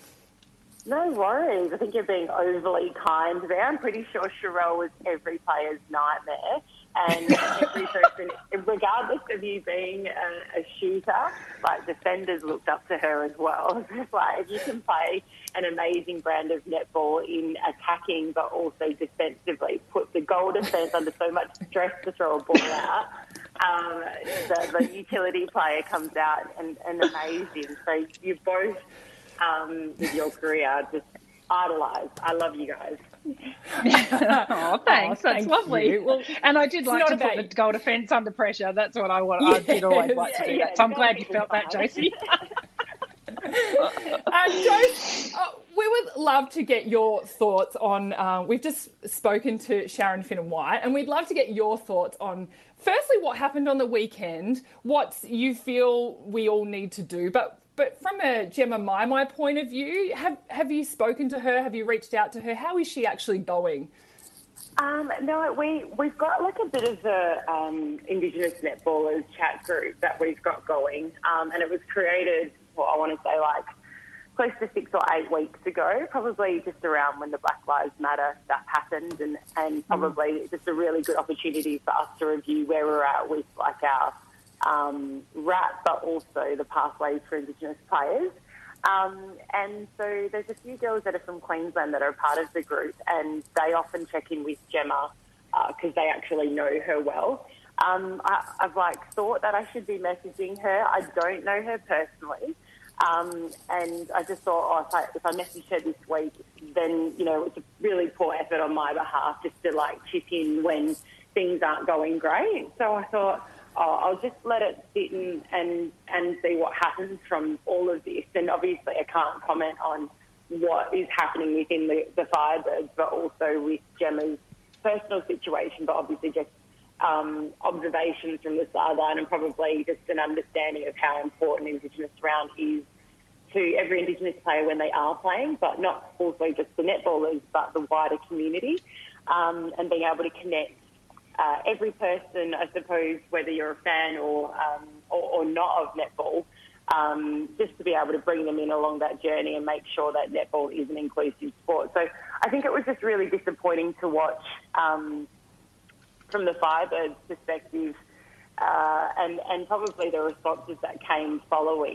No worries. I think you're being overly kind there. I'm pretty sure Sherelle was every player's nightmare. And every person, regardless of you being a, a shooter, like defenders looked up to her as well. It's like if you can play an amazing brand of netball in attacking but also defensively, put the goal defence under so much stress to throw a ball out, um, the, the utility player comes out and, and amazing. So you both, um, with your career, just idolised. I love you guys. Oh, thanks. Oh, That's thank lovely. you. Well, and I did like not to about put you. the goal defence under pressure. That's what I want. I did always like to do Yeah, that. So I'm yeah, glad you gotta felt that, keep it Josie. Uh, Joe, uh, we would love to get your thoughts on, uh, we've just spoken to Sharon Finnan-White, and we'd love to get your thoughts on, firstly, what happened on the weekend, what you feel we all need to do, but but from a Gemma Mai Mai point of view, have, have you spoken to her? Have you reached out to her? How is she actually going? Um, no, we, we've got like a bit of a um, Indigenous netballers chat group that we've got going, um, and it was created, well, I want to say like close to six or eight weeks ago, probably just around when the Black Lives Matter stuff happened, and, and probably just a really good opportunity for us to review where we're at with like our um, R A P, but also the pathways for Indigenous players. Um, and so there's a few girls that are from Queensland that are part of the group, and they often check in with Gemma because uh, they actually know her well. Um, I, I've like thought that I should be messaging her. I don't know her personally. Um, and I just thought, oh, if I, if I message her this week, then, you know, it's a really poor effort on my behalf just to like chip in when things aren't going great. So I thought, oh, I'll just let it sit and, and, and see what happens from all of this. And obviously I can't comment on what is happening within the, the Firebirds, but also with Gemma's personal situation, but obviously just um, observations from the sideline and probably just an understanding of how important Indigenous round is to every Indigenous player when they are playing, but not also just the netballers, but the wider community, um, and being able to connect Uh, every person, I suppose, whether you're a fan or um, or, or not of netball, um, just to be able to bring them in along that journey and make sure that netball is an inclusive sport. So I think it was just really disappointing to watch um, from the Firebirds' perspective, uh, and, and probably the responses that came following.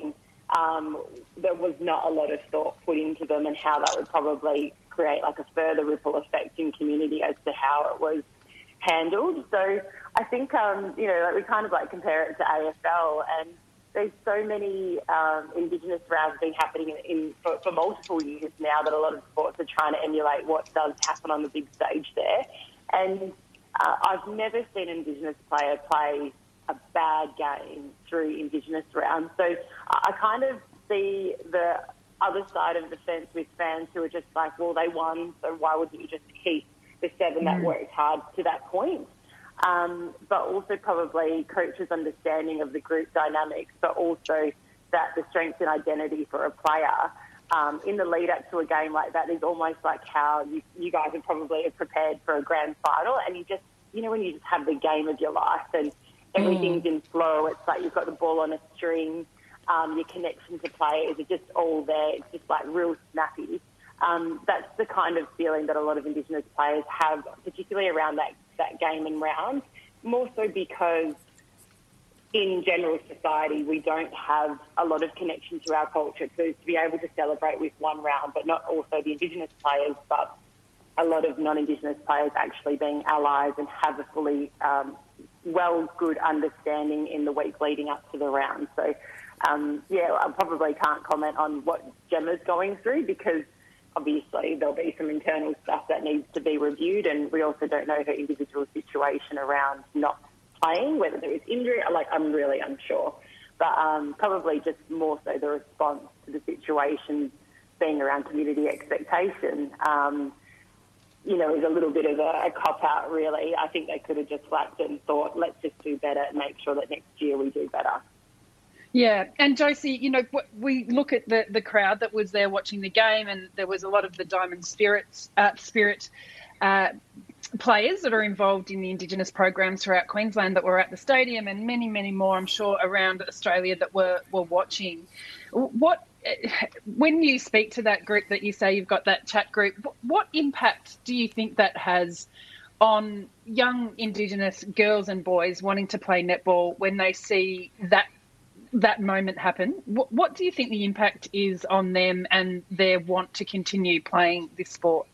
um, there was not a lot of thought put into them and how that would probably create like a further ripple effect in community as to how it was handled. So I think, um, you know, like we kind of like compare it to A F L, and there's so many um, Indigenous rounds been happening in, in for, for multiple years now that a lot of sports are trying to emulate what does happen on the big stage there. And uh, I've never seen an Indigenous player play a bad game through Indigenous rounds. So I kind of see the other side of the fence with fans who are just like, well, they won, so why wouldn't you just keep the seven that worked hard to that point? Um, but also probably coaches' understanding of the group dynamics, but also that the strength and identity for a player um, in the lead up to a game like that is almost like how you, you guys are probably prepared for a grand final, and you just, you know, when you just have the game of your life and everything's mm. in flow, it's like you've got the ball on a string, um, your connection to players are just all there, it's just like real snappy. Um, that's the kind of feeling that a lot of Indigenous players have, particularly around that, that game and round, more so because in general society we don't have a lot of connection to our culture. So to be able to celebrate with one round, but not also the Indigenous players, but a lot of non-Indigenous players actually being allies and have a fully um, well, good understanding in the week leading up to the round. So, um, yeah, I probably can't comment on what Gemma's going through because obviously there'll be some internal stuff that needs to be reviewed, and we also don't know her individual situation around not playing, whether there is injury. Like, I'm really unsure. But um, probably just more so the response to the situation being around community expectation, um, you know, is a little bit of a, a cop-out, really. I think they could have just slapped it and thought, let's just do better and make sure that next year we do better. Yeah, and Josie, you know, we look at the, the crowd that was there watching the game, and there was a lot of the Diamond Spirits, uh, Spirit uh, players that are involved in the Indigenous programs throughout Queensland that were at the stadium, and many, many more, I'm sure, around Australia that were, were watching. What, when you speak to that group that you say you've got that chat group, what impact do you think that has on young Indigenous girls and boys wanting to play netball when they see that that moment happen? What, what do you think the impact is on them and their want to continue playing this sport?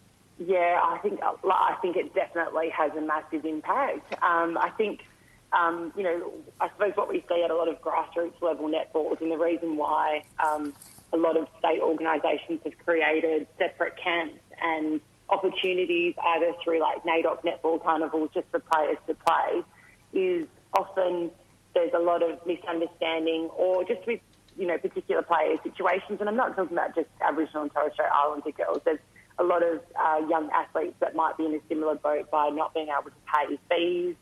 Yeah, I think I think it definitely has a massive impact. Um, I think, um, you know, I suppose what we see at a lot of grassroots level netballs, and the reason why um, a lot of state organisations have created separate camps and opportunities either through like NAIDOC netball carnivals just for players to play, is often there's a lot of misunderstanding, or just with, you know, particular player situations. And I'm not talking about just Aboriginal and Torres Strait Islander girls. There's a lot of uh, young athletes that might be in a similar boat by not being able to pay fees,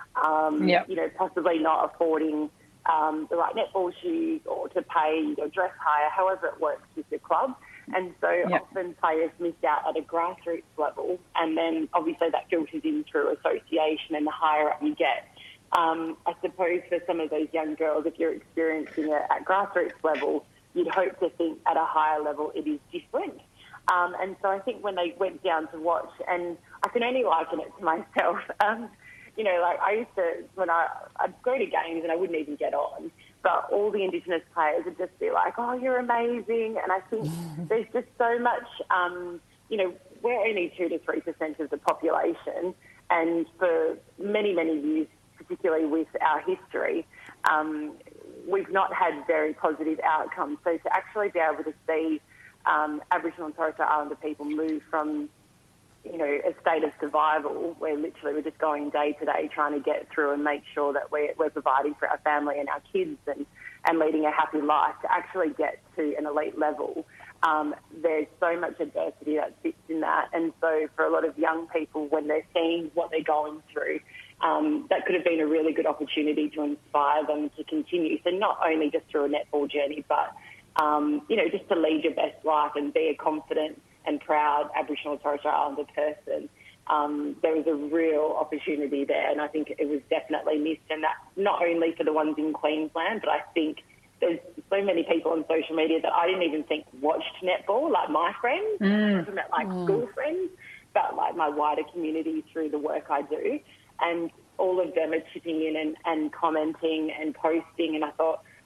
um, yep. you know, possibly not affording um, the right netball shoes or to pay your dress hire, however it works with the club. And so yep. often players miss out at a grassroots level, and then obviously that filters in through association, and the higher up you get. Um, I suppose for some of those young girls, if you're experiencing it at grassroots level, you'd hope to think at a higher level it is different. Um, and so I think when they went down to watch, and I can only liken it to myself, um, you know, like I used to, when I, I'd go to games and I wouldn't even get on, but all the Indigenous players would just be like, oh, you're amazing. And I think there's just so much, um, you know, we're only two to three percent of the population. And for many, many years, particularly with our history, um, we've not had very positive outcomes. So to actually be able to see um, Aboriginal and Torres Strait Islander people move from, you know, a state of survival where literally we're just going day to day trying to get through and make sure that we're, we're providing for our family and our kids and, and leading a happy life, to actually get to an elite level. Um, there's so much adversity that sits in that. And so for a lot of young people, when they're seeing what they're going through, um, that could have been a really good opportunity to inspire them to continue. So not only just through a netball journey, but, um, you know, just to lead your best life and be a confident and proud Aboriginal and Torres Strait Islander person. Um, there was a real opportunity there, and I think it was definitely missed, and that not only for the ones in Queensland, but I think there's so many people on social media that I didn't even think watched netball, like my friends, mm. I'm talking about like mm. school friends, but like my wider community through the work I do, and all of them are chipping in and, and commenting and posting, and I thought,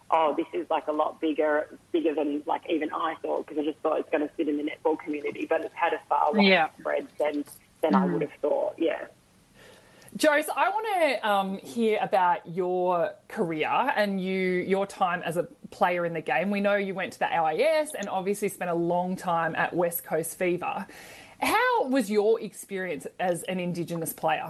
oh, this is like a lot bigger, bigger than like even I thought, because I just thought it's going to sit in the netball community, but it's had a far wider Yeah. spread than, than I would have thought, yeah. Jose, I want to um, hear about your career and you your time as a player in the game. We know you went to the A I S and obviously spent a long time at West Coast Fever. How was your experience as an Indigenous player?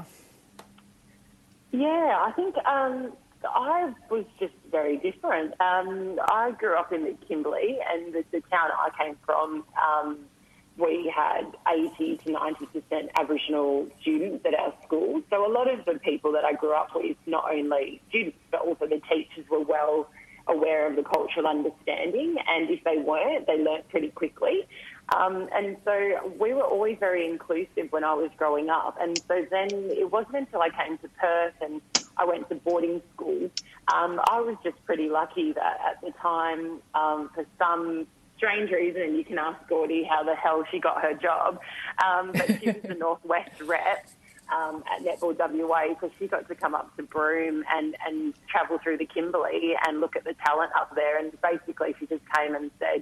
Yeah, I think um, I was just very different. Um, I grew up in the Kimberley, and the, the town I came from, um, we had eighty to ninety percent Aboriginal students at our school. So a lot of the people that I grew up with, not only students, but also the teachers were well aware of the cultural understanding. And if they weren't, they learnt pretty quickly. Um, and so we were always very inclusive when I was growing up. And so then it wasn't until I came to Perth and I went to boarding school, um, I was just pretty lucky that at the time, um, for some strange reason, and you can ask Gordy how the hell she got her job, um, but she was the Northwest rep um, at Netball W A, because she got to come up to Broome and, and travel through the Kimberley and look at the talent up there. And basically she just came and said,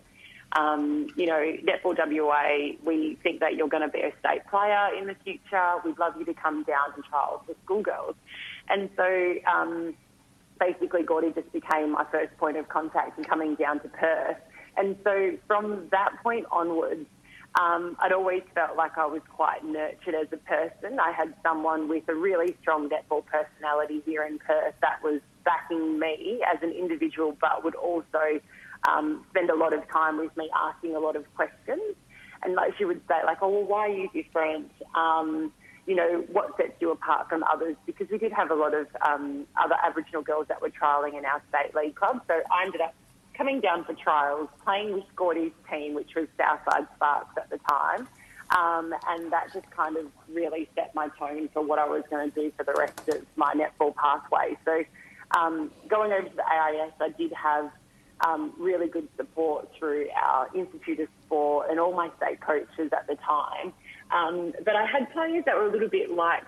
um, you know, Netball W A, we think that you're going to be a state player in the future. We'd love you to come down and trial for schoolgirls. And so um, basically Gordy just became my first point of contact in coming down to Perth. And so from that point onwards, um, I'd always felt like I was quite nurtured as a person. I had someone with a really strong netball personality here in Perth that was backing me as an individual, but would also um, spend a lot of time with me asking a lot of questions. And like she would say, like, oh, well, why are you different? Um, you know, what sets you apart from others? Because we did have a lot of um, other Aboriginal girls that were trialling in our state league club. So I ended up coming down for trials, playing with Gordy's team, which was Southside Sparks at the time. Um, and that just kind of really set my tone for what I was going to do for the rest of my netball pathway. So um, going over to the A I S, I did have um, really good support through our Institute of Sport and all my state coaches at the time. Um, but I had players that were a little bit like,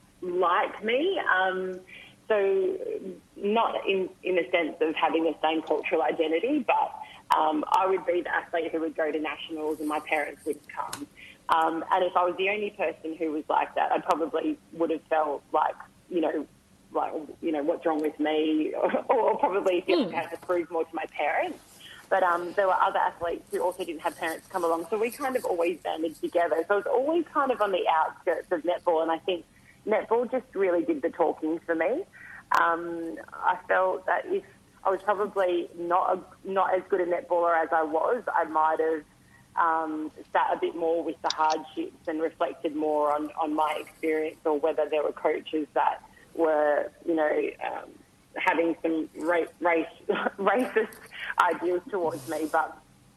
like me. Um, So not in, in the sense of having the same cultural identity, but um, I would be the athlete who would go to nationals and my parents would come. Um, and if I was the only person who was like that, I probably would have felt like, you know, like, you know, what's wrong with me? Or, or probably feel like I had to prove more to my parents. But um, there were other athletes who also didn't have parents come along. So we kind of always banded together. So it was always kind of on the outskirts of netball. And I think netball just really did the talking for me. Um, I felt that if I was probably not a, not as good a netballer as I was, I might have um, sat a bit more with the hardships and reflected more on, on my experience, or whether there were coaches that were, you know, um, having some race, race, racist ideas towards me. But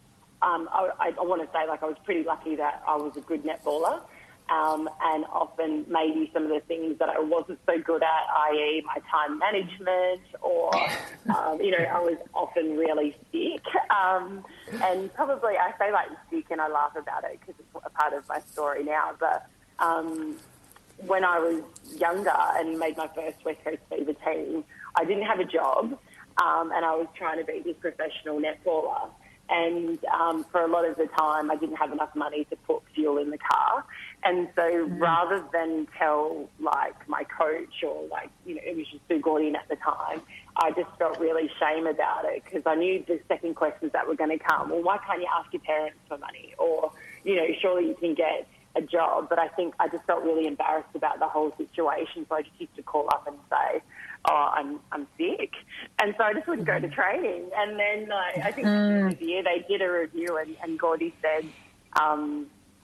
um, I, I want to say, like, I was pretty lucky that I was a good netballer. Um, and often maybe some of the things that I wasn't so good at, that is my time management, or, um, you know, I was often really sick. Um, and probably I say like sick and I laugh about it because it's a part of my story now. But um, when I was younger and made my first West Coast Fever team, I didn't have a job um, and I was trying to be this professional netballer. And um, for a lot of the time, I didn't have enough money to put fuel in the car. And so mm-hmm. rather than tell, like, my coach or, like, you know, it was just Sue Gordian at the time, I just felt really shame about it because I knew the second questions that were going to come. Well, why can't you ask your parents for money? Or, you know, surely you can get a job. But I think I just felt really embarrassed about the whole situation. So I just used to call up and say, oh, I'm I'm sick. And so I just wouldn't go to training. And then like, I think mm. at the end of the year they did a review and, and Gordy said, um,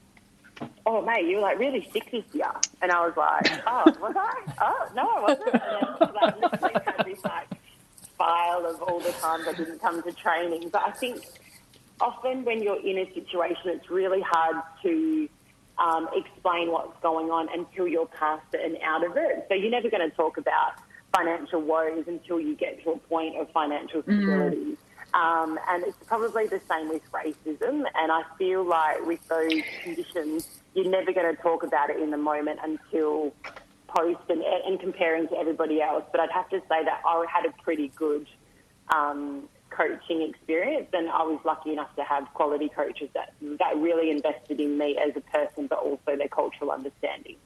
oh, mate, you were like really sick this year. And I was like, oh, was I? Oh, no, I wasn't. And then like, literally had this like file of all the times I didn't come to training. But I think often when you're in a situation, it's really hard to um, explain what's going on until you're past it and out of it. So you're never going to talk about financial woes until you get to a point of financial stability. Mm. Um, and it's probably the same with racism. And I feel like with those conditions, you're never going to talk about it in the moment until post and, and comparing to everybody else. But I'd have to say that I had a pretty good um, coaching experience, and I was lucky enough to have quality coaches that, that really invested in me as a person, but also their cultural understanding.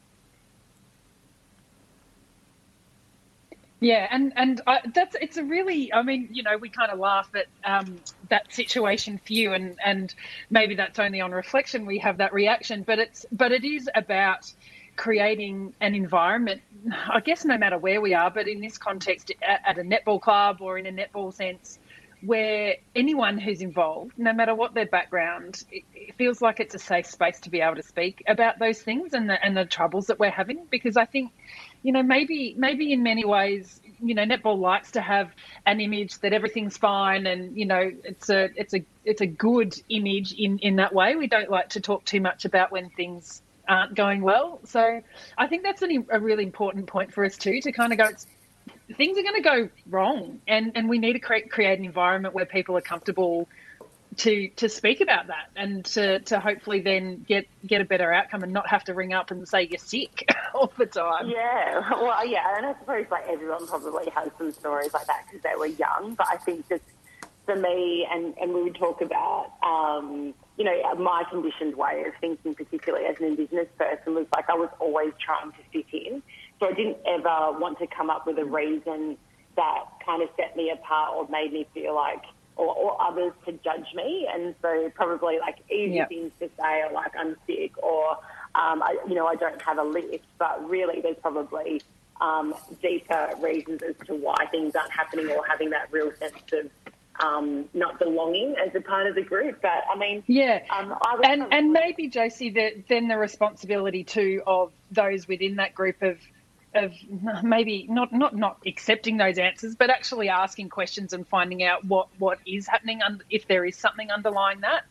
Yeah, and and I, that's it's a really, I mean, you know, we kind of laugh at um, that situation for you, and and maybe that's only on reflection we have that reaction, but it's but it is about creating an environment, I guess, no matter where we are, but in this context, at, at a netball club or in a netball sense, where anyone who's involved, no matter what their background, it, it feels like it's a safe space to be able to speak about those things and the and the troubles that we're having. Because I think, you know, maybe maybe in many ways, you know, netball likes to have an image that everything's fine, and you know, it's a it's a it's a good image in in that way. We don't like to talk too much about when things aren't going well. So I think that's an, a really important point for us too, to kind of go, it's, things are going to go wrong, and, and we need to create create an environment where people are comfortable to to speak about that, and to, to hopefully then get, get a better outcome and not have to ring up and say you're sick all the time. Yeah, well, yeah, and I suppose like everyone probably has some stories like that because they were young, but I think just for me, and, and we would talk about, um, you know, my conditioned way of thinking, particularly as an Indigenous person, was like I was always trying to fit in. So I didn't ever want to come up with a reason that kind of set me apart or made me feel like, or, or others to judge me. And so probably like easy yep. things to say are like I'm sick, or, um, I, you know, I don't have a lift. But really there's probably um, deeper reasons as to why things aren't happening, or having that real sense of um, not belonging as a part of the group. But I mean, yeah, um, I was and, and maybe, Josie, the, then the responsibility too of those within that group of, of maybe not, not, not accepting those answers, but actually asking questions and finding out what, what is happening, and if there is something underlying that.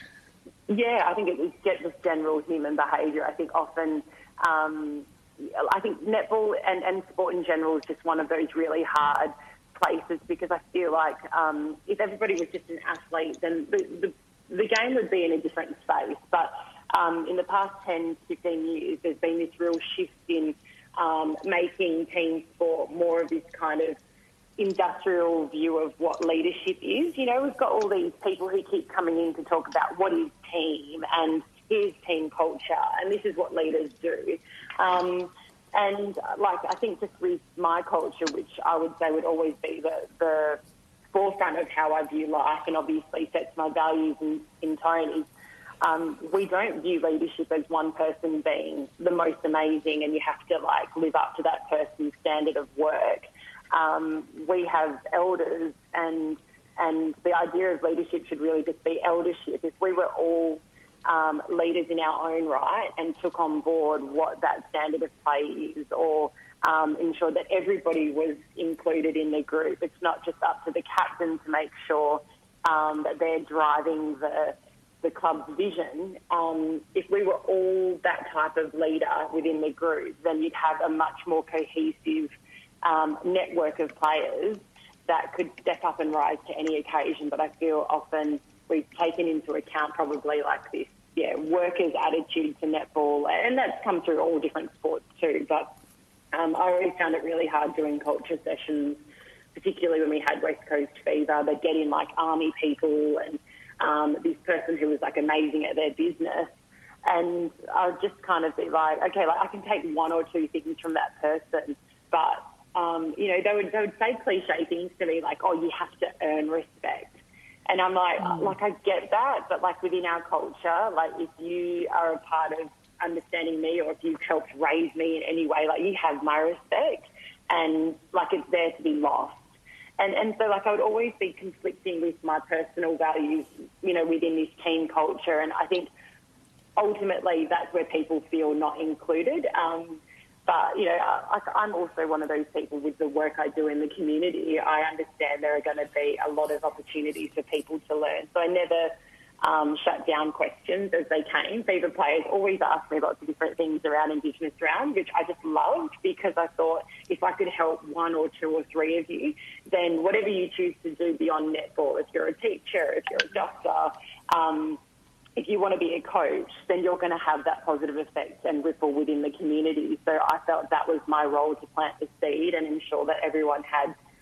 Yeah, I think it was just general human behaviour. I think often, um, I think netball and, and sport in general is just one of those really hard places, because I feel like um, if everybody was just an athlete, then the, the, the game would be in a different space. But um, in the past ten, fifteen years, there's been this real shift in Um, making team sport more of this kind of industrial view of what leadership is. You know, we've got all these people who keep coming in to talk about what is team, and here's team culture, and this is what leaders do. Um, and, like, I think just with my culture, which I would say would always be the, the forefront of how I view life, and obviously sets my values in, in tone, is Um, we don't view leadership as one person being the most amazing and you have to like live up to that person's standard of work. Um, we have elders, and and the idea of leadership should really just be eldership. If we were all um, leaders in our own right and took on board what that standard of play is, or um, ensured that everybody was included in the group, it's not just up to the captain to make sure um, that they're driving the the club's vision. Um, if we were all that type of leader within the group, then you'd have a much more cohesive um, network of players that could step up and rise to any occasion. But I feel often we've taken into account probably like this, yeah, workers' attitude to netball, and that's come through all different sports too. But um, I always found it really hard doing culture sessions, particularly when we had West Coast Fever. They'd get in like army people and Um, this person who was like amazing at their business, and I would just kind of be like, okay, like I can take one or two things from that person, but um, you know, they would they would say cliche things to me like, oh, you have to earn respect, and I'm like, mm. like I get that, but like within our culture, like if you are a part of understanding me, or if you've helped raise me in any way, like you have my respect, and like it's there to be lost. And and so, like, I would always be conflicting with my personal values, you know, within this team culture. And I think ultimately that's where people feel not included. Um, but, you know, I, I'm also one of those people with the work I do in the community. I understand there are going to be a lot of opportunities for people to learn. So I never um, shut down questions as they came. Fever players always asked me lots of different things around Indigenous round, which I just loved, because I thought if I could help one or two or three of you, then whatever you choose to do beyond netball, if you're a teacher, if you're a doctor, um, if you want to be a coach, then you're going to have that positive effect and ripple within the community. So I felt that was my role, to plant the seed and ensure that everyone had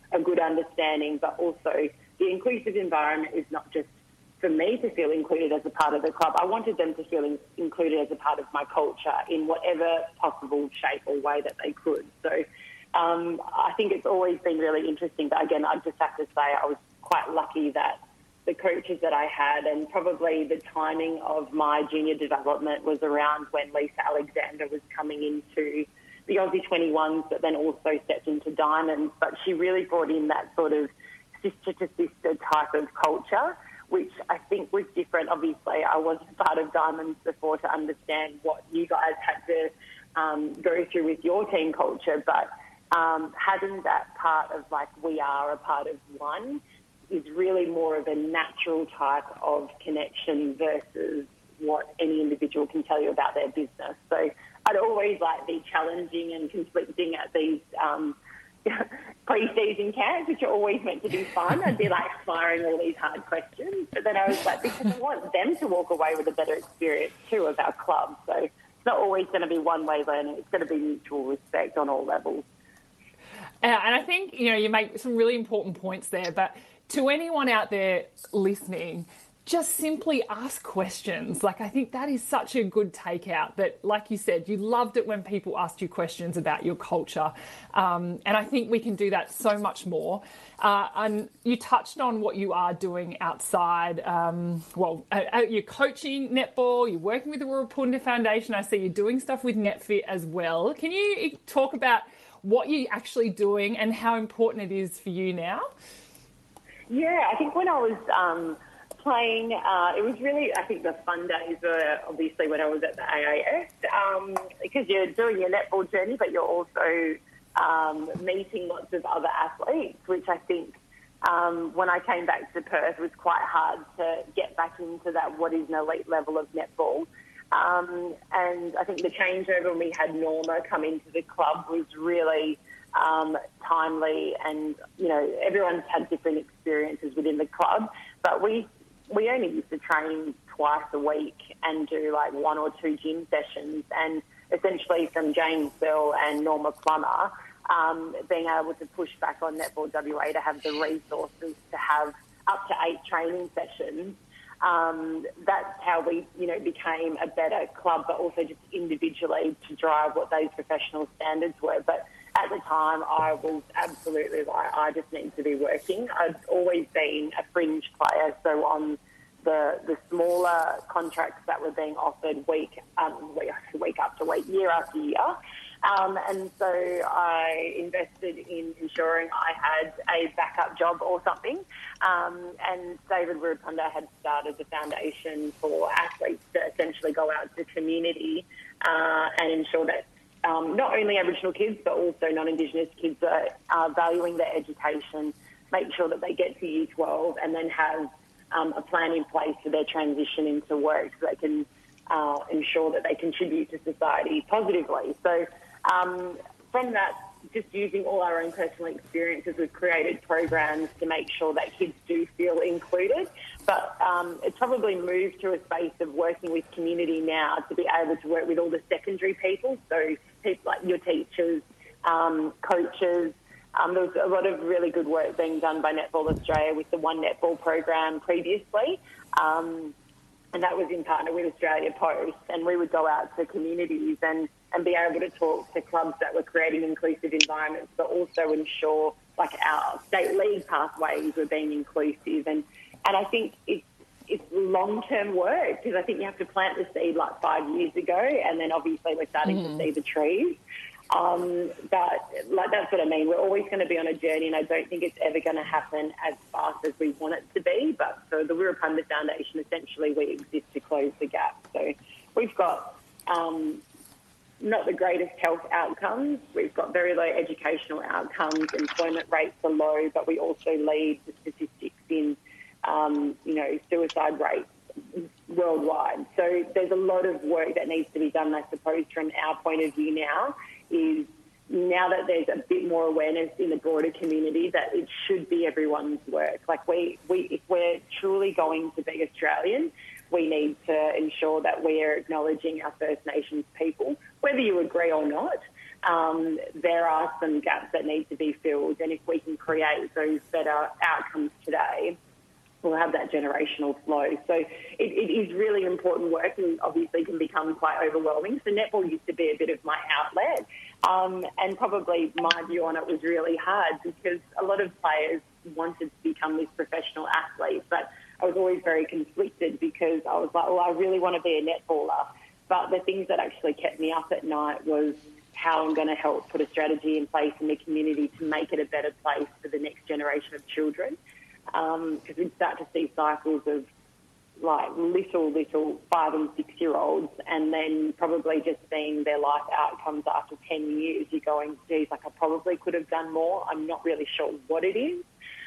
a good understanding, but also the inclusive environment is not just for me to feel included as a part of the club. I wanted them to feel in, included as a part of my culture in whatever possible shape or way that they could. So um, I think it's always been really interesting. But again, I just have to say I was quite lucky that the coaches that I had, and probably the timing of my junior development was around when Lisa Alexander was coming into the Aussie twenty-ones, but then also stepped into Diamonds. But she really brought in that sort of sister-to-sister type of culture, which I think was different. Obviously, I wasn't part of Diamonds before to understand what you guys had to um, go through with your team culture, but um, having that part of, like, we are a part of one is really more of a natural type of connection versus what any individual can tell you about their business. So I'd always, like, be challenging and conflicting at these um, pre-season camps, which are always meant to be fun. I'd be, like, firing all these hard questions. But then I was like, because I want them to walk away with a better experience, too, of our club. So it's not always going to be one-way learning. It's going to be mutual respect on all levels. Uh, and I think, you know, you make some really important points there, but to anyone out there listening, just simply ask questions. Like, I think that is such a good takeout that, like you said, you loved it when people asked you questions about your culture. Um, and I think we can do that so much more. Uh, and you touched on what you are doing outside. Um, well, uh, you're coaching netball, you're working with the Ruapunda Foundation. I see you're doing stuff with NetFit as well. Can you talk about what you're actually doing and how important it is for you now? Yeah, I think when I was um, playing, uh, it was really, I think the fun days were obviously when I was at the A A S, um, because you're doing your netball journey, but you're also um, meeting lots of other athletes, which I think um, when I came back to Perth was quite hard to get back into that what is an elite level of netball. Um, and I think the changeover when we had Norma come into the club was really Um, timely, and you know everyone's had different experiences within the club, but we we only used to train twice a week and do like one or two gym sessions, and essentially from James Bell and Norma Plummer um, being able to push back on Netball W A to have the resources to have up to eight training sessions. Um, that's how we, you know, became a better club, but also just individually to drive what those professional standards were. But at the time, I was absolutely like, I just need to be working. I'd always been a fringe player, so on the the smaller contracts that were being offered week um, week, week after week, year after year. Um, and so I invested in ensuring I had a backup job or something. Um, and David Ruapunda had started the foundation for athletes to essentially go out to the community uh, and ensure that um, not only Aboriginal kids but also non-Indigenous kids are, are valuing their education, make sure that they get to Year twelve and then have um, a plan in place for their transition into work so they can uh, ensure that they contribute to society positively. So Um, from that, just using all our own personal experiences, we've created programs to make sure that kids do feel included. But um, it's probably moved to a space of working with community now to be able to work with all the secondary people, so people like your teachers, um, coaches. Um, there was a lot of really good work being done by Netball Australia with the One Netball program previously. Um, and that was in partner with Australia Post. And we would go out to communities and and be able to talk to clubs that were creating inclusive environments, but also ensure, like, our state league pathways were being inclusive. And, and I think it's, it's long-term work, because I think you have to plant the seed like five years ago, and then obviously we're starting mm. to see the trees. Um, but like that's what I mean. We're always going to be on a journey, and I don't think it's ever going to happen as fast as we want it to be. But for the Ruapunda Foundation, essentially we exist to close the gap. So we've got Um, not the greatest health outcomes. We've got very low educational outcomes. Employment rates are low, but we also lead the statistics in, um, you know, suicide rates worldwide. So there's a lot of work that needs to be done, I suppose, from our point of view now, is now that there's a bit more awareness in the broader community that it should be everyone's work. Like we, we if we're truly going to be Australian, we need to ensure that we are acknowledging our First Nations people, whether you agree or not. um, there are some gaps that need to be filled. And if we can create those better outcomes today, we'll have that generational flow. So it, it is really important work, and obviously can become quite overwhelming. So netball used to be a bit of my outlet, um, and probably my view on it was really hard because a lot of players wanted to become this professional athlete, but I was always very conflicted because I was like, well, I really want to be a netballer. But the things that actually kept me up at night was how I'm going to help put a strategy in place in the community to make it a better place for the next generation of children. Because um, we'd start to see cycles of like little, little five and six-year-olds, and then probably just seeing their life outcomes after ten years. You're going, geez, like I probably could have done more. I'm not really sure what it is,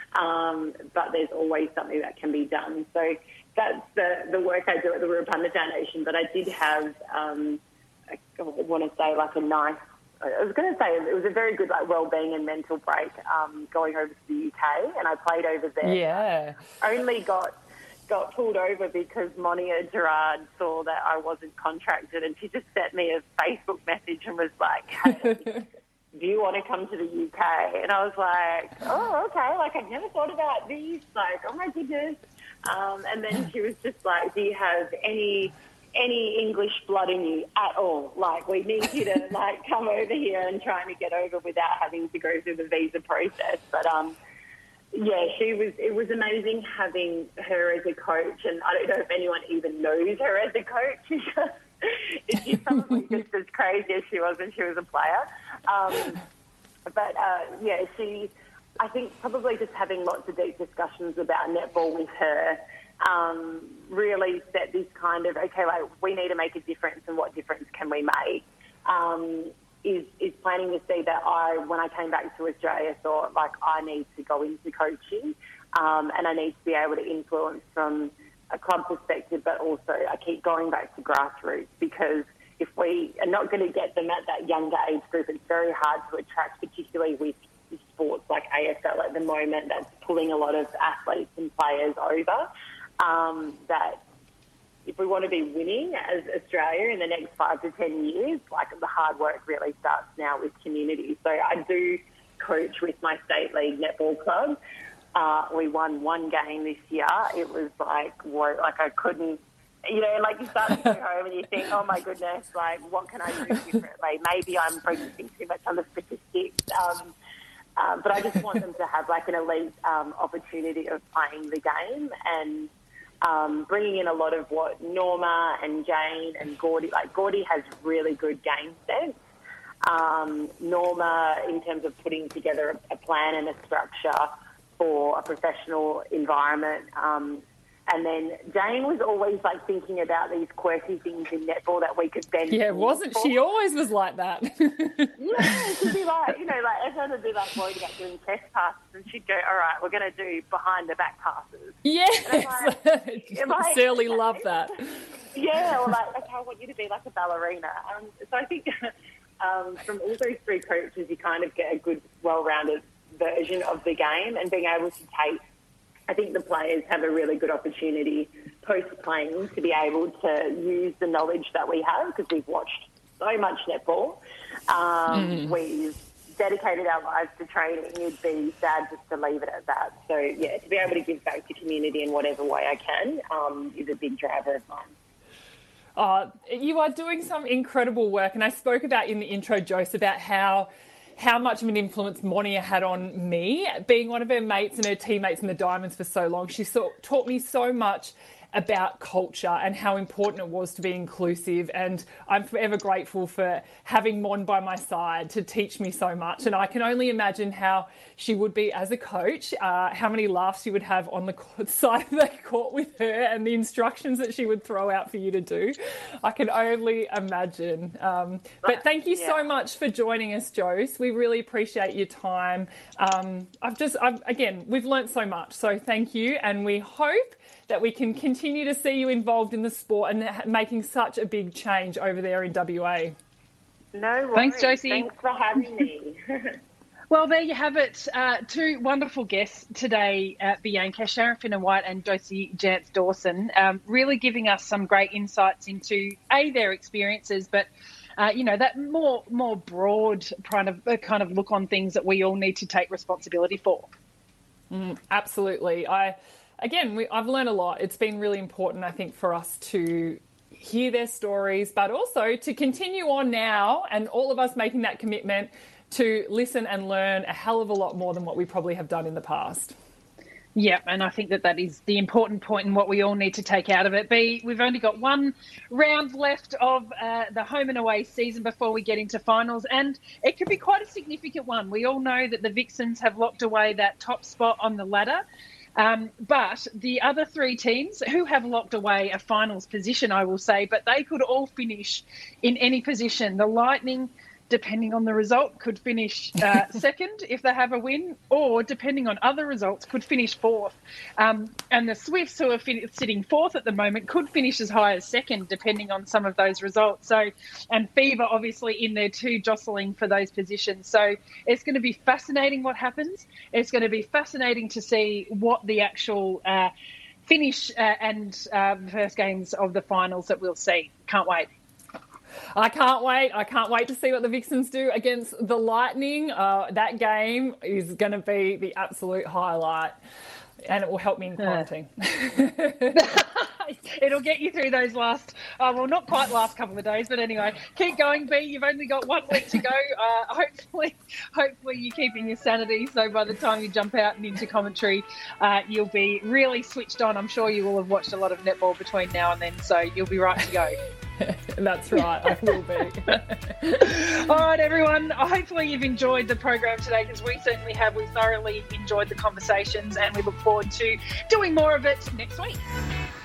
um, but there's always something that can be done. So that's the, the work I do at the Ruapunda Foundation. But I did have, um, I want to say, like a nice, I was going to say it was a very good like well-being and mental break um, going over to the U K, and I played over there. Yeah. Only got got pulled over because Monia Gerard saw that I wasn't contracted, and she just sent me a Facebook message and was like, hey, do you want to come to the U K? And I was like, oh, okay. Like, I've never thought about these. Like, oh, my goodness. Um, and then she was just like, do you have any... any English blood in you at all? Like, we need you to, like, come over here and trying to get over without having to go through the visa process. But, um, yeah, she was, it was amazing having her as a coach, and I don't know if anyone even knows her as a coach. She's probably just as crazy as she was when she was a player. Um, but, uh, yeah, she, I think probably just having lots of deep discussions about netball with her Um, really set this kind of, okay, like we need to make a difference, and what difference can we make, um, is, is planning to see that I, when I came back to Australia, thought like I need to go into coaching, um, and I need to be able to influence from a club perspective, but also I keep going back to grassroots, because if we are not going to get them at that younger age group, it's very hard to attract, particularly with sports like A F L at the moment that's pulling a lot of athletes and players over. Um, that if we want to be winning as Australia in the next five to ten years, like the hard work really starts now with community. So I do coach with my state league netball club. Uh, we won one game this year. It was like, whoa, like I couldn't, you know, like you start to go home and you think, oh my goodness, like what can I do differently? Maybe I'm focusing too much on the statistics. Um, uh, but I just want them to have like an elite um, opportunity of playing the game, and Um, bringing in a lot of what Norma and Jane and Gordy, like Gordy has really good game sense. Um, Norma, in terms of putting together a, a plan and a structure for a professional environment. Um, and then Jane was always like thinking about these quirky things in netball that we could then... Yeah, wasn't for. she always was like that? Yeah, she'd be like, you know, like everyone would be like worried about doing test passes, and she'd go, all right, we're going to do behind the back passes. Yes, like, I certainly love that. Yeah, or like, okay, I want you to be like a ballerina. Um, so I think um, from all those three coaches, you kind of get a good, well-rounded version of the game, and being able to take, I think the players have a really good opportunity post-playing to be able to use the knowledge that we have, because we've watched so much netball. Um, mm. We've dedicated our lives to training. It'd be sad just to leave it at that. So, yeah, to be able to give back to community in whatever way I can um, is a big driver of mine. Oh, you are doing some incredible work. And I spoke about in the intro, Jose, about how how much of an influence Monia had on me, being one of her mates and her teammates in the Diamonds for so long. She saw, taught me so much about culture and how important it was to be inclusive, and I'm forever grateful for having Mon by my side to teach me so much. And I can only imagine how she would be as a coach, uh, how many laughs she would have on the court side of the court with her, and the instructions that she would throw out for you to do. I can only imagine. Um, but thank you yeah. so much for joining us, Jose. We really appreciate your time. Um, I've just, I've, again, we've learnt so much, so thank you, and we hope that we can continue to see you involved in the sport and making such a big change over there in W A. No worries. Thanks, Josie. Thanks for having me. Well, there you have it. Uh, two wonderful guests today, uh, Bianca, Sharon Finnan-White and Josie Jantz-Dawson, um, really giving us some great insights into, A, their experiences, but uh, you know, that more more broad kind of kind of look on things that we all need to take responsibility for. Mm, absolutely. I again, we, I've learned a lot. It's been really important, I think, for us to hear their stories, but also to continue on now, and all of us making that commitment to listen and learn a hell of a lot more than what we probably have done in the past. Yeah, and I think that that is the important point and what we all need to take out of it. B, we've only got one round left of uh, the home and away season before we get into finals, and it could be quite a significant one. We all know that the Vixens have locked away that top spot on the ladder. Um, but the other three teams who have locked away a finals position, I will say, but they could all finish in any position. The Lightning, depending on the result, could finish uh, second if they have a win, or depending on other results, could finish fourth. Um, and the Swifts, who are fin- sitting fourth at the moment, could finish as high as second, depending on some of those results. So, and Fever obviously in there too, jostling for those positions. So it's going to be fascinating what happens. It's going to be fascinating to see what the actual uh, finish uh, and uh, first games of the finals that we'll see. Can't wait. I can't wait. I can't wait to see what the Vixens do against the Lightning. Uh, that game is going to be the absolute highlight, and it will help me in quarantine. It'll get you through those last, uh, well, not quite last couple of days, but anyway, keep going, B. You've only got one week to go. Uh, hopefully, hopefully you're keeping your sanity. So by the time you jump out and into commentary, uh, you'll be really switched on. I'm sure you will have watched a lot of netball between now and then, so you'll be right to go. That's right, I will be. All right, everyone. Hopefully you've enjoyed the program today, because we certainly have. We thoroughly enjoyed the conversations, and we look forward to doing more of it next week.